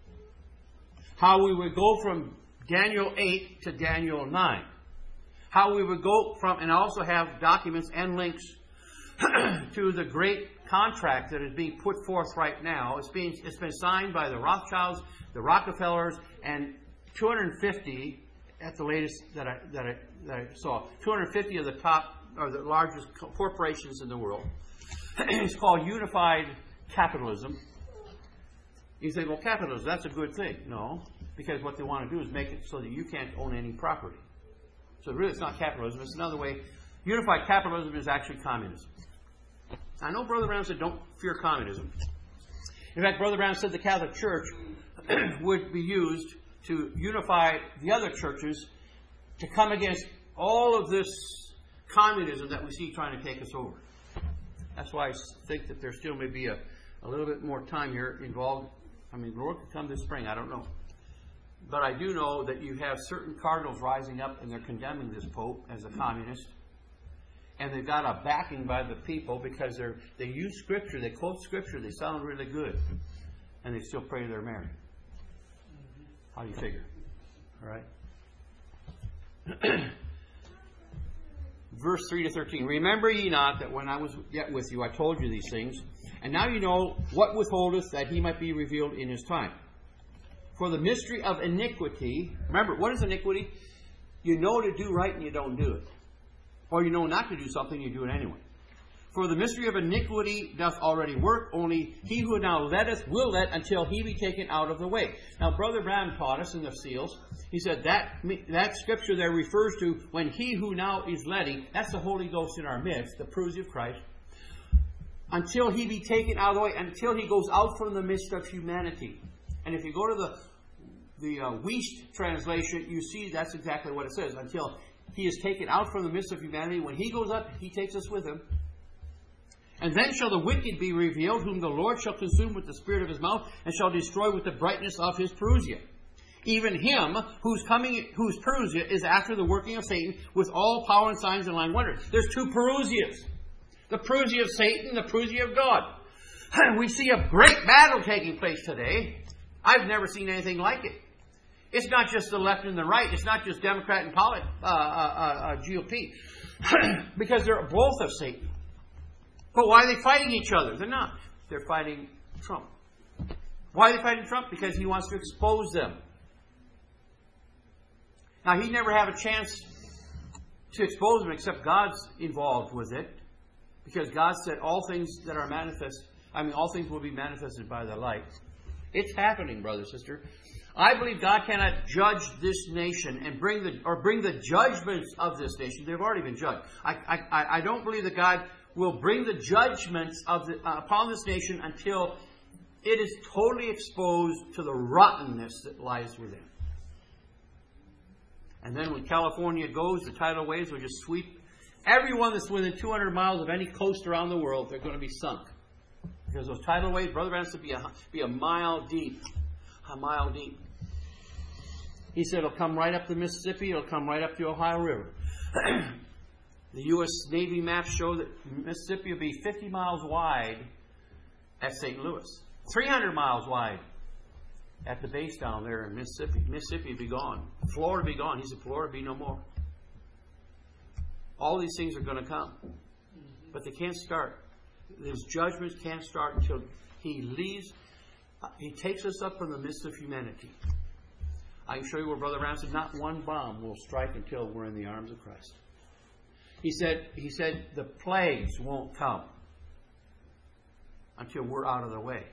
How we would go from Daniel eight to Daniel nine. How we would go from, and also have documents and links to the great contract that is being put forth right now. It's being it's been signed by the Rothschilds, the Rockefellers, and two hundred fifty at the latest that I that I, that I saw. two hundred fifty of the top or the largest corporations in the world. It's called unified capitalism. You say, well, capitalism, that's a good thing. No, because what they want to do is make it so that you can't own any property. So really, it's not capitalism. It's another way. Unified capitalism is actually communism. I know Brother Branham said don't fear communism. In fact, Brother Branham said the Catholic Church would be used to unify the other churches to come against all of this communism that we see trying to take us over. That's why I think that there still may be a, a little bit more time here involved. I mean, the Lord could come this spring. I don't know. But I do know that you have certain cardinals rising up and they're condemning this Pope as a communist. And they've got a backing by the people because they're they use Scripture, they quote Scripture, they sound really good. And they still pray they're married. How do you figure? All right. Verse three to thirteen. Remember ye not that when I was yet with you, I told you these things. And now you know what withholdeth, that he might be revealed in his time. For the mystery of iniquity, remember, what is iniquity? You know to do right and you don't do it. Or you know not to do something, you do it anyway. For the mystery of iniquity doth already work, only he who now letteth will let until he be taken out of the way. Now, Brother Branham taught us in the seals, he said that that scripture there refers to when he who now is letting, that's the Holy Ghost in our midst, the parousia of Christ, until he be taken out of the way, until he goes out from the midst of humanity. And if you go to the the uh, Wuest translation, you see that's exactly what it says. Until he is taken out from the midst of humanity. When he goes up, he takes us with him. And then shall the wicked be revealed, whom the Lord shall consume with the spirit of his mouth, and shall destroy with the brightness of his parousia. Even him whose coming, whose parousia is after the working of Satan, with all power and signs and lying wonders. There's two parousias. The parousia of Satan, the parousia of God. We see a great battle taking place today. I've never seen anything like it. It's not just the left and the right. It's not just Democrat and polit, uh, uh, uh, G O P. Because they're both of Satan. But why are they fighting each other? They're not. They're fighting Trump. Why are they fighting Trump? Because he wants to expose them. Now, he never have a chance to expose them except God's involved with it. Because God said all things that are manifest, I mean, all things will be manifested by the light. It's happening, brother, sister. I believe God cannot judge this nation and bring the or bring the judgments of this nation. They've already been judged. I I, I don't believe that God will bring the judgments of the, uh, upon this nation until it is totally exposed to the rottenness that lies within. And then when California goes, the tidal waves will just sweep everyone that's within two hundred miles of any coast around the world. They're going to be sunk. Because those tidal waves, Brother Branham said, be a, be a mile deep. A mile deep. He said it'll come right up the Mississippi. It'll come right up the Ohio River. The U S Navy maps show that Mississippi will be fifty miles wide at Saint Louis. three hundred miles wide at the base down there in Mississippi. Mississippi would be gone. Florida would be gone. He said, Florida would be no more. All these things are going to come. But they can't start. These judgments can't start until He leaves. He takes us up from the midst of humanity. I can show you where Brother Ram said, not one bomb will strike until we're in the arms of Christ. He said, he said the plagues won't come until we're out of the way.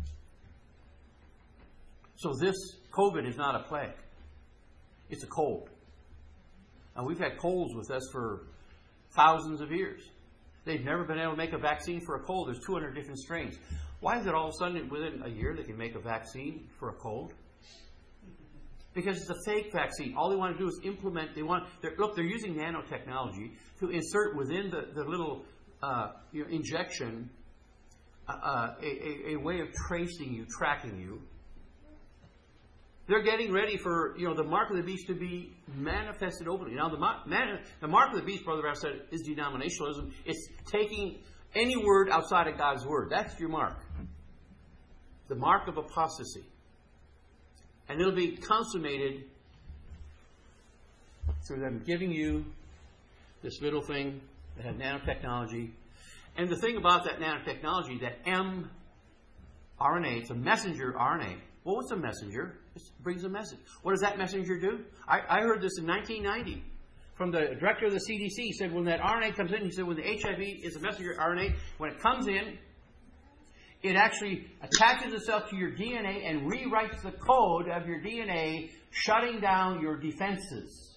So this COVID is not a plague. It's a cold. And we've had colds with us for thousands of years. They've never been able to make a vaccine for a cold. There's two hundred different strains. Why is it all of a sudden within a year they can make a vaccine for a cold? Because it's a fake vaccine. All they want to do is implement. They want. They're, look, they're using nanotechnology to insert within the, the little uh, you know, injection uh, a, a, a way of tracing you, tracking you. They're getting ready for you know the mark of the beast to be manifested openly. Now, the, man, the mark of the beast, Brother Ralph said, is denominationalism. It's taking any word outside of God's word. That's your mark. The mark of apostasy. And it'll be consummated through them giving you this little thing that has nanotechnology. And the thing about that nanotechnology, that mRNA, it's a messenger R N A. Well, what's a messenger? It brings a message. What does that messenger do? I, I heard this in nineteen ninety from the director of the C D C. He said when that R N A comes in, he said when the H I V is a messenger R N A, when it comes in, it actually attaches itself to your D N A and rewrites the code of your D N A, shutting down your defenses.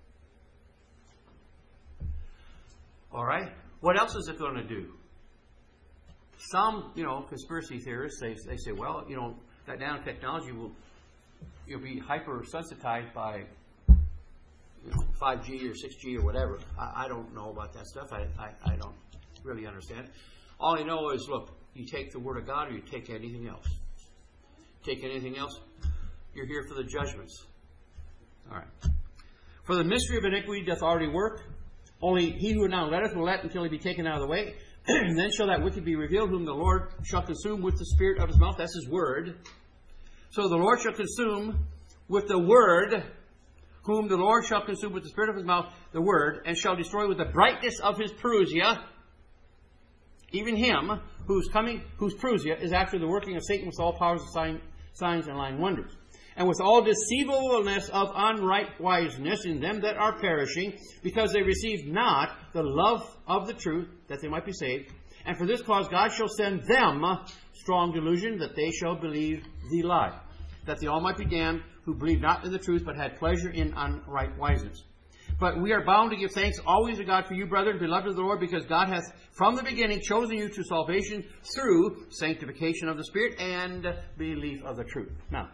All right? What else is it going to do? Some, you know, conspiracy theorists, they, they say, well, you know, that nanotechnology will you'll be hypersensitized by you know, five G or six G or whatever. I, I don't know about that stuff. I, I, I don't really understand. All I know is, look, you take the Word of God or you take anything else. Take anything else, you're here for the judgments. All right. For the mystery of iniquity doth already work. Only he who now letteth will let until he be taken out of the way. And then shall that wicked be revealed, whom the Lord shall consume with the spirit of his mouth. That's his word. So the Lord shall consume with the word, whom the Lord shall consume with the spirit of his mouth, the word, and shall destroy with the brightness of his Parousia, even him whose coming, whose Parousia is after the working of Satan with all powers of sign, signs and lying wonders, and with all deceivableness of unrightwiseness in them that are perishing, because they receive not the love of the truth, that they might be saved. And for this cause God shall send them strong delusion, that they shall believe the lie, that they all might be damned, who believed not in the truth, but had pleasure in unrightwiseness. But we are bound to give thanks always to God for you, brethren, beloved of the Lord, because God hath from the beginning chosen you to salvation through sanctification of the Spirit and belief of the truth. Now,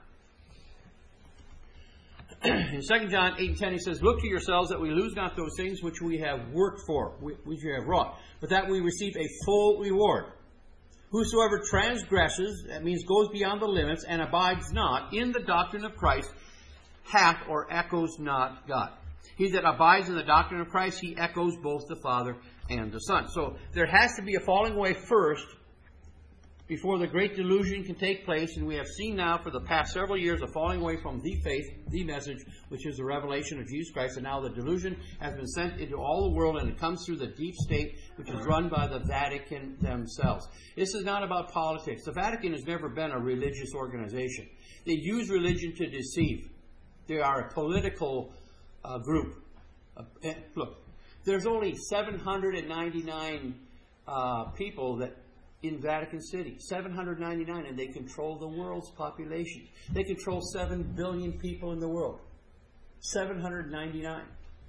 in Second John eight and ten, he says, look to yourselves that we lose not those things which we have worked for, which we have wrought, but that we receive a full reward. Whosoever transgresses, that means goes beyond the limits, and abides not in the doctrine of Christ, hath or echoes not God. He that abides in the doctrine of Christ, he echoes both the Father and the Son. So there has to be a falling away first before the great delusion can take place. And we have seen now for the past several years a falling away from the faith, the message, which is the revelation of Jesus Christ. And now the delusion has been sent into all the world, and it comes through the deep state, which is run by the Vatican themselves. This is not about politics. The Vatican has never been a religious organization. They use religion to deceive. They are a political uh, group. Uh, look, there's only seven hundred ninety-nine uh, people that in Vatican City. seven hundred ninety-nine, and they control the world's population. They control seven billion people in the world. seven hundred ninety-nine.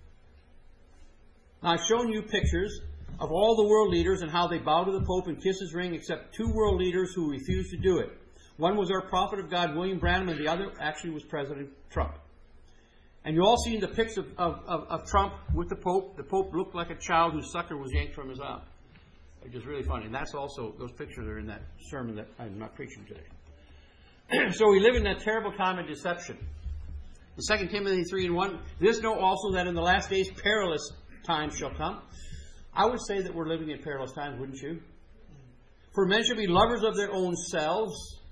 Now, I've shown you pictures of all the world leaders and how they bow to the Pope and kiss his ring, except two world leaders who refused to do it. One was our prophet of God, William Branham, and the other actually was President Trump. And you all seen the pics of, of, of, of Trump with the Pope. The Pope looked like a child whose sucker was yanked from his arm. Which is really funny. And that's also, those pictures are in that sermon that I'm not preaching today. So we live in that terrible time of deception. In Second Timothy three and one, this know also that in the last days perilous times shall come. I would say that we're living in perilous times, wouldn't you? For men shall be lovers of their own selves,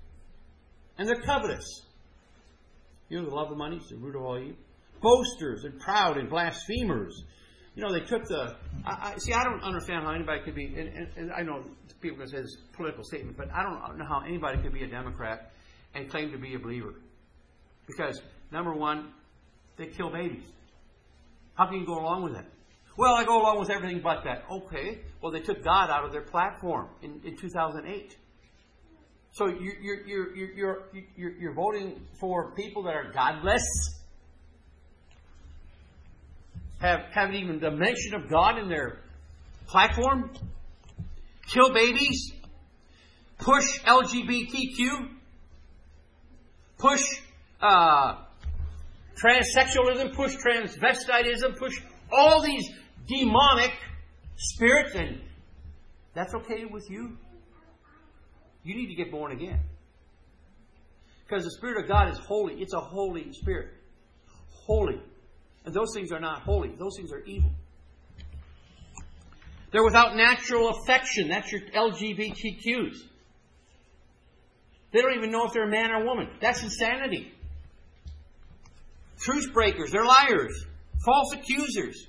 And they're covetous. You know, the love of money is the root of all evil. Boasters and proud and blasphemers. You know, they took the... I, I, see, I don't understand how anybody could be... And, and, and I know people can say this political statement, but I don't know how anybody could be a Democrat and claim to be a believer. Because, number one, they kill babies. How can you go along with that? Well, I go along with everything but that. Okay. Well, they took God out of their platform in, in two thousand eight. So you're, you're, you're, you're, you're, you're voting for people that are godless? Have, haven't even the mention of God in their platform? Kill babies? Push L G B T Q? Push uh, transsexualism? Push transvestitism? Push all these demonic spirits? And that's okay with you? You need to get born again. Because the Spirit of God is holy. It's a holy Spirit. Holy. And those things are not holy. Those things are evil. They're without natural affection. That's your L G B T Qs. They don't even know if they're a man or a woman. That's insanity. Truce breakers. They're liars. False accusers.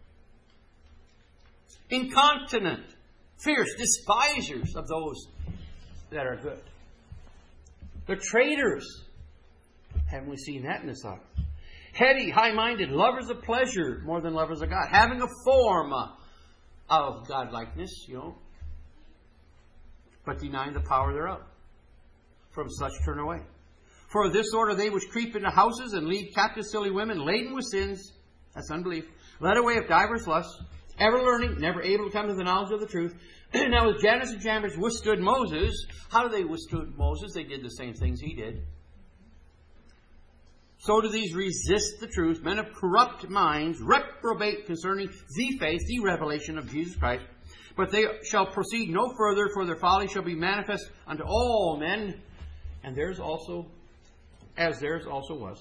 Incontinent. Fierce. Despisers of those that are good. They're traitors. Haven't we seen that in this hour? Heady, high-minded, lovers of pleasure more than lovers of God. Having a form of godlikeness, you know, but denying the power thereof. From such turn away. For of this order they which creep into houses and lead captive silly women laden with sins, that's unbelief, led away of divers lusts, ever learning, never able to come to the knowledge of the truth. Now as Jannes and Jambres withstood Moses, how do they withstood Moses? They did the same things he did. So do these resist the truth, men of corrupt minds, reprobate concerning the faith, the revelation of Jesus Christ. But they shall proceed no further, for their folly shall be manifest unto all men, and theirs also, as theirs also was.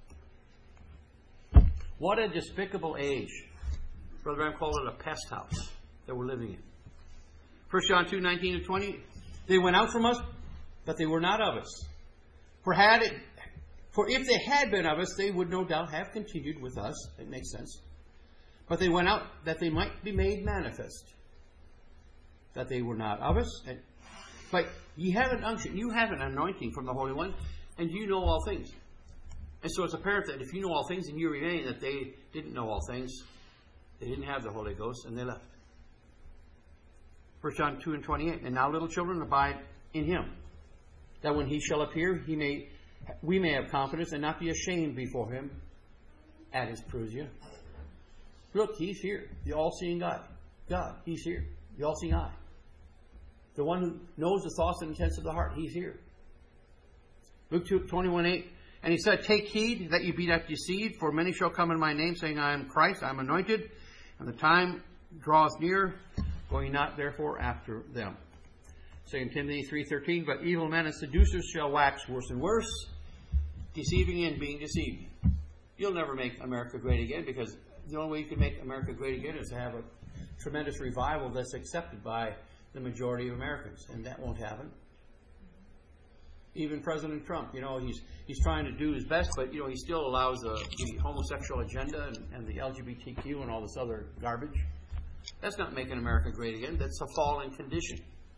What a despicable age. Brother Graham called it a pest house that we're living in. First John two, nineteen to twenty. They went out from us, but they were not of us. For had it, for if they had been of us, they would no doubt have continued with us. It makes sense. But they went out that they might be made manifest, that they were not of us. And, but ye have an unction, you have an anointing from the Holy One, and you know all things. And so it's apparent that if you know all things and you remain, that they didn't know all things. They didn't have the Holy Ghost, and they left. First John two and twenty-eight. And now, little children, abide in Him, that when He shall appear, He may, we may have confidence and not be ashamed before Him at His parousia. Look, He's here. The all-seeing God. God, He's here. The all-seeing eye. The one who knows the thoughts and intents of the heart. He's here. Luke twenty-one eight. And He said, take heed that you be not deceived, for many shall come in my name, saying, I am Christ, I am anointed, and the time draweth near, going not therefore after them. Second Timothy three thirteen, but evil men and seducers shall wax worse and worse, deceiving and being deceived. You'll never make America great again, because the only way you can make America great again is to have a tremendous revival that's accepted by the majority of Americans, and that won't happen. Even President Trump, you know, he's he's trying to do his best, but, you know, he still allows the, the homosexual agenda and, and the L G B T Q and all this other garbage. That's not making America great again. That's a fallen condition.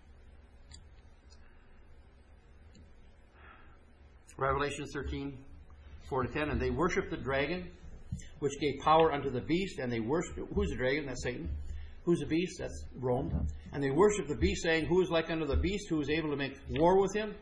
Revelation thirteen, four to ten. And they worshiped the dragon, which gave power unto the beast, and they worshiped... Who's the dragon? That's Satan. Who's the beast? That's Rome. And they worshiped the beast, saying, who is like unto the beast, who is able to make war with him?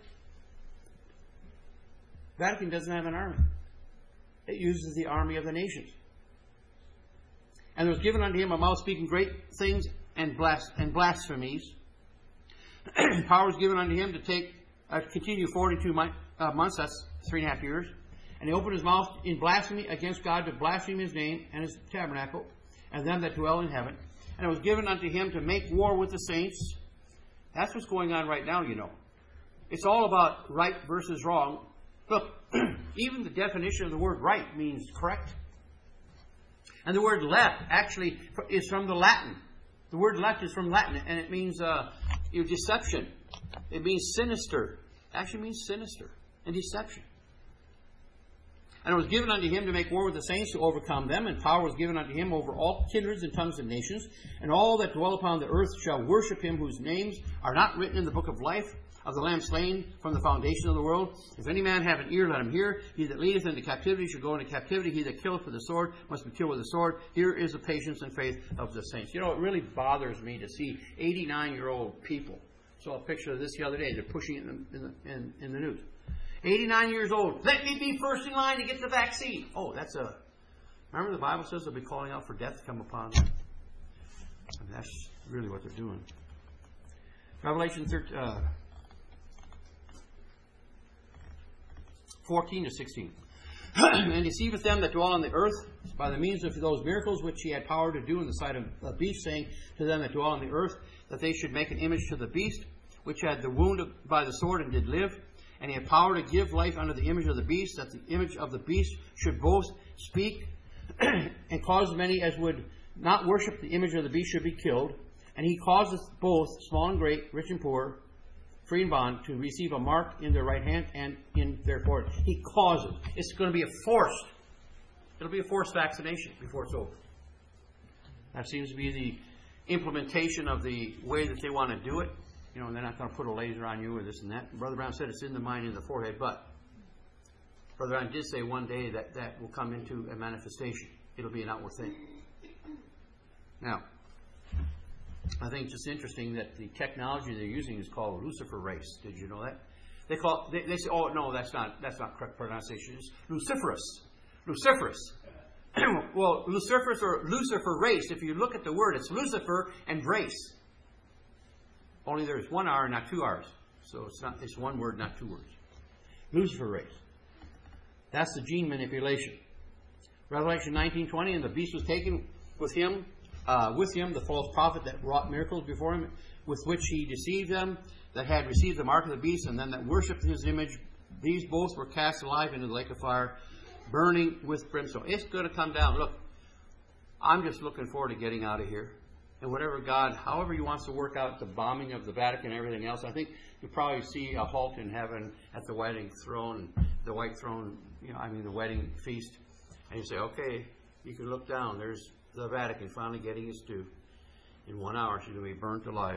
Vatican doesn't have an army. It uses the army of the nations. And there was given unto him a mouth speaking great things and, blas- and blasphemies. Power was given unto him to take, uh, continue forty-two mi- uh, months, that's three and a half years. And he opened his mouth in blasphemy against God, to blaspheme His name and His tabernacle, and them that dwell in heaven. And it was given unto him to make war with the saints. That's what's going on right now, you know. It's all about right versus wrong. Look, even the definition of the word right means correct. And the word left actually is from the Latin. The word left is from Latin, and it means uh, you know, deception. It means sinister. It actually means sinister. and deception. And it was given unto him to make war with the saints to overcome them, and power was given unto him over all kindreds and tongues and nations, and all that dwell upon the earth shall worship him, whose names are not written in the book of life of the Lamb slain from the foundation of the world. If any man have an ear, let him hear. He that leadeth into captivity shall go into captivity. He that killeth with the sword must be killed with the sword. Here is the patience and faith of the saints. You know, it really bothers me to see eighty-nine-year-old people. I saw a picture of this the other day. They're pushing it in the, in the, in, in the news. eighty-nine years old. Let me be first in line to get the vaccine. Oh, that's a... Remember the Bible says they'll be calling out for death to come upon them? And that's really what they're doing. Revelation thirteen, uh, fourteen to sixteen. And deceiveth them that dwell on the earth by the means of those miracles which he had power to do in the sight of the beast, saying to them that dwell on the earth that they should make an image to the beast, which had the wound by the sword and did live. And he had power to give life unto the image of the beast, that the image of the beast should both speak and cause many as would not worship the image of the beast should be killed. And he causeth both small and great, rich and poor, free and bond, to receive a mark in their right hand and in their forehead. He causes. It's going to be a forced. It'll be a forced vaccination before it's over. That seems to be the implementation of the way that they want to do it. You know, and they're not going to put a laser on you or this and that. Brother Brown said it's in the mind and the forehead, but Brother Brown did say one day that that will come into a manifestation. It'll be an outward thing. Now, I think it's just interesting that the technology they're using is called Lucifer race. Did you know that? They call they, they say, oh no, that's not that's not correct pronunciation. It's Luciferus, Luciferus. Well, Luciferus or Lucifer race. If you look at the word, it's Lucifer and race. Only there's one R, not two R's. So it's not it's one word, not two words. Lucifer race. That's the gene manipulation. Revelation nineteen twenty, and the beast was taken with him, uh, with him, the false prophet that wrought miracles before him, with which he deceived them that had received the mark of the beast, and then that worshipped his image. These both were cast alive into the lake of fire, burning with brimstone. It's going to come down. Look, I'm just looking forward to getting out of here. And whatever God, however He wants to work out the bombing of the Vatican and everything else, I think you'll probably see a halt in heaven at the wedding throne, the white throne, you know, I mean the wedding feast. And you say, okay, you can look down. There's the Vatican finally getting its due. In one hour, she's going to be burnt alive.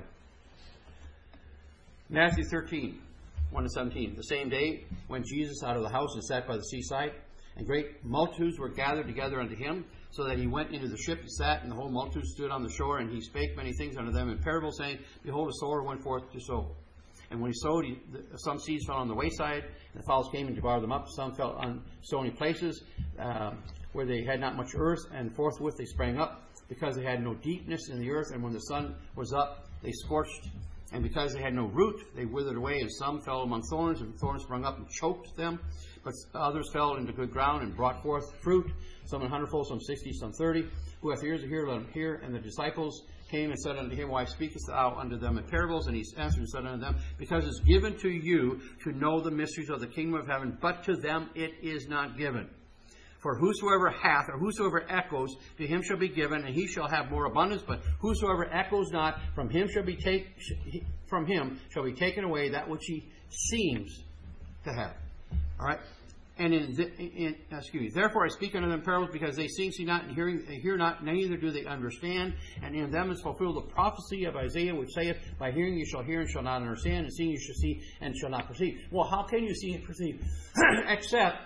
Matthew thirteen, one to seventeen. The same day went Jesus out of the house and sat by the seaside, and great multitudes were gathered together unto him, so that he went into the ship and sat, and the whole multitude stood on the shore, and he spake many things unto them in parables, saying, Behold, a sower went forth to sow. And when he sowed, he, the, some seeds fell on the wayside, and the fowls came and devoured them up. Some fell on stony places, uh, where they had not much earth, and forthwith they sprang up, because they had no deepness in the earth. And when the sun was up, they scorched. And because they had no root, they withered away. And some fell among thorns, and thorns sprung up and choked them. But others fell into good ground and brought forth fruit, some an hundredfold, some sixty, some thirty. Who hath ears to hear, let him hear. And the disciples came and said unto him, Why speakest thou unto them in parables? And he answered and said unto them, Because it's given to you to know the mysteries of the kingdom of heaven, but to them it is not given. For whosoever hath, or whosoever echoes, to him shall be given, and he shall have more abundance. But whosoever echoes not, from him shall be take, from him shall be taken away that which he seems to have. All right. And in, the, in excuse me, therefore I speak unto them parables, because they seeing, see not, and hearing, they hear not, neither do they understand. And in them is fulfilled the prophecy of Isaiah, which saith, By hearing you shall hear and shall not understand, and seeing you shall see and shall not perceive. Well, how can you see and perceive? Except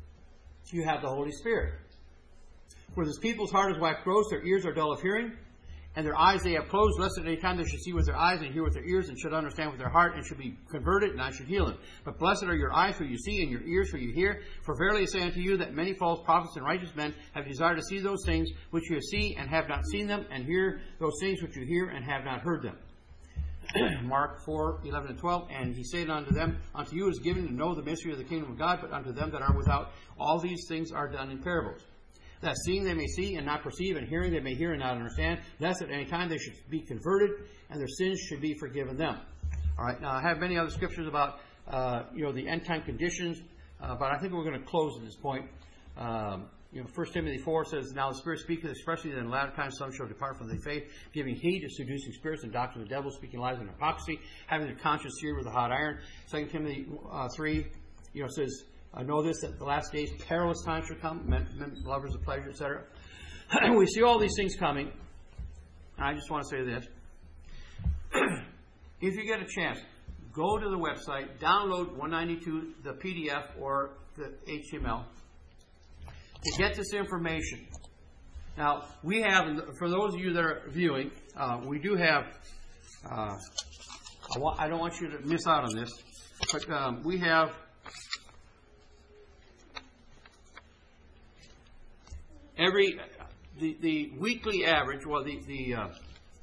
you have the Holy Spirit. For this people's heart is waxed gross, their ears are dull of hearing, and their eyes they have closed, lest at any time they should see with their eyes, and hear with their ears, and should understand with their heart, and should be converted, and I should heal them. But blessed are your eyes, for you see, and your ears, for you hear. For verily I say unto you, that many false prophets and righteous men have desired to see those things which you see, and have not seen them, and hear those things which you hear, and have not heard them. Mark four, eleven and twelve. And he said unto them, Unto you is given to know the mystery of the kingdom of God, but unto them that are without, all these things are done in parables. That seeing they may see and not perceive, and hearing they may hear and not understand, lest at any time they should be converted, and their sins should be forgiven them. All right, now I have many other scriptures about uh, you know the end time conditions, uh, but I think we're going to close at this point. Um, you know, First Timothy four says, Now the Spirit speaketh expressly that in the latter times some shall depart from the faith, giving heed to seducing spirits and doctrines of the devil, speaking lies and hypocrisy, having their conscience seared with a hot iron. Second Timothy uh, three, you know, it says, I know this, that the last days, perilous times shall come, men, men, lovers of pleasure, et cetera. We see all these things coming. And I just want to say this. If you get a chance, go to the website, download one ninety-two, the P D F or the H T M L, to get this information. Now, we have, for those of you that are viewing, uh, we do have, uh, I, want, I don't want you to miss out on this, but um, we have every, the, the weekly average, well, the, the, uh,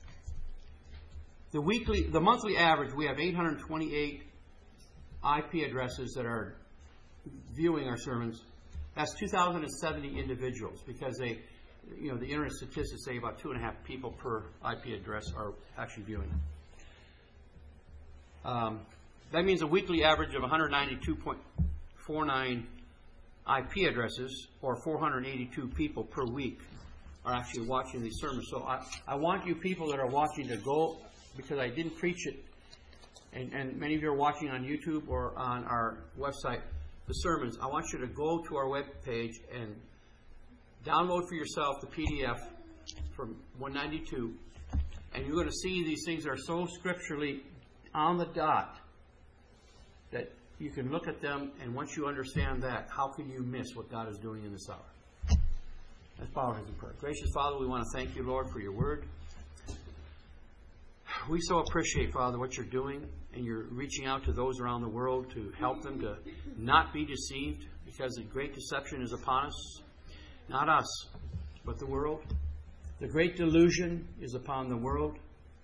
the weekly, the monthly average, we have eight hundred twenty-eight I P addresses that are viewing our sermons. That's two thousand seventy individuals, because they, you know, the internet statistics say about two and a half people per I P address are actually viewing. Um, that means a weekly average of one hundred ninety-two point four nine I P addresses, or four hundred eighty-two people per week, are actually watching these sermons. So I, I want you people that are watching to go, because I didn't preach it, and, and many of you are watching on YouTube or on our website, the sermons. I want you to go to our web page and download for yourself the P D F from one ninety-two, and you're going to see these things are so scripturally on the dot that you can look at them, and once you understand that, how can you miss what God is doing in this hour? Let's bow our heads in prayer. Gracious Father, we want to thank you, Lord, for your word. We so appreciate, Father, what you're doing, and you're reaching out to those around the world to help them to not be deceived, because the great deception is upon us. Not us, but the world. The great delusion is upon the world.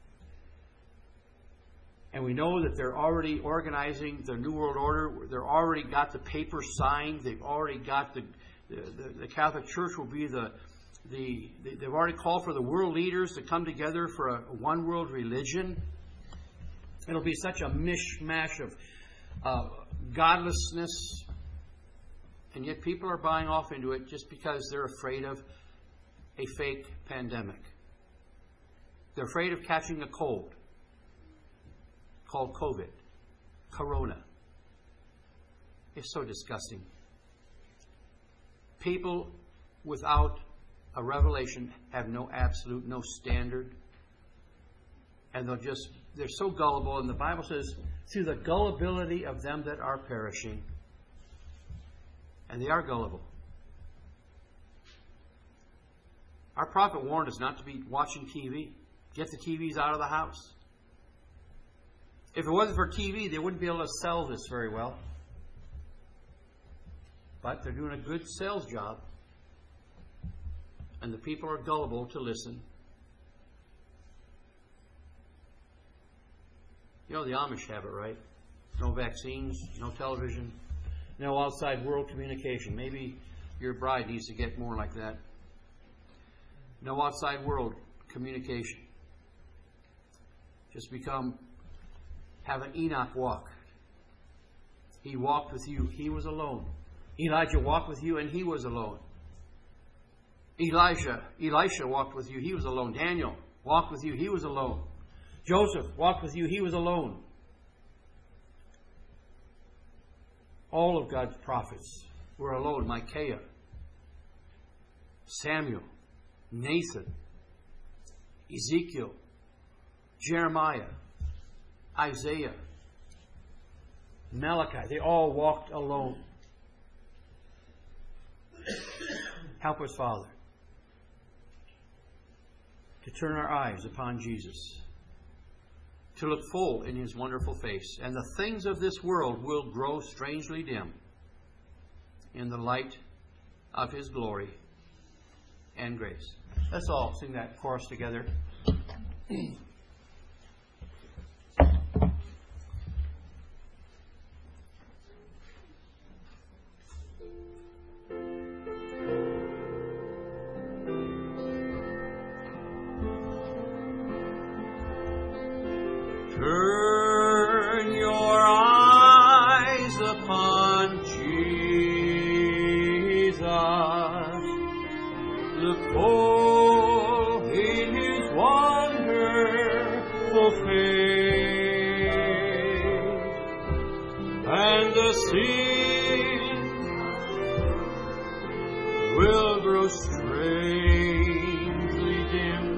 And we know that they're already organizing the New World Order. They've already got the paper signed. They've already got the, the, the, the Catholic Church will be the, the, the, they've already called for the world leaders to come together for a one world religion. It'll be such a mishmash of uh, godlessness. And yet people are buying off into it just because they're afraid of a fake pandemic. They're afraid of catching a cold called COVID, Corona. It's so disgusting. People without a revelation have no absolute, no standard. And they'll just, they're so gullible. And the Bible says, through the gullibility of them that are perishing. And they are gullible. Our prophet warned us not to be watching T V. Get the T Vs out of the house. If it wasn't for T V, they wouldn't be able to sell this very well. But they're doing a good sales job. And the people are gullible to listen. You know, the Amish have it, right? No vaccines, no television, no outside world communication. Maybe your bride needs to get more like that. No outside world communication. Just become, have an Enoch walk. He walked with you. He was alone. Elijah walked with you and he was alone. Elijah, Elisha walked with you. He was alone. Daniel walked with you. He was alone. Joseph walked with you. He was alone. All of God's prophets were alone. Micaiah, Samuel, Nathan, Ezekiel, Jeremiah, Isaiah, Malachi. They all walked alone. Help us, Father, to turn our eyes upon Jesus, to look full in His wonderful face, and the things of this world will grow strangely dim in the light of His glory and grace. Let's all sing that chorus together. Turn your eyes upon Jesus. Look full in His wonderful face, and the sea will grow strangely dim.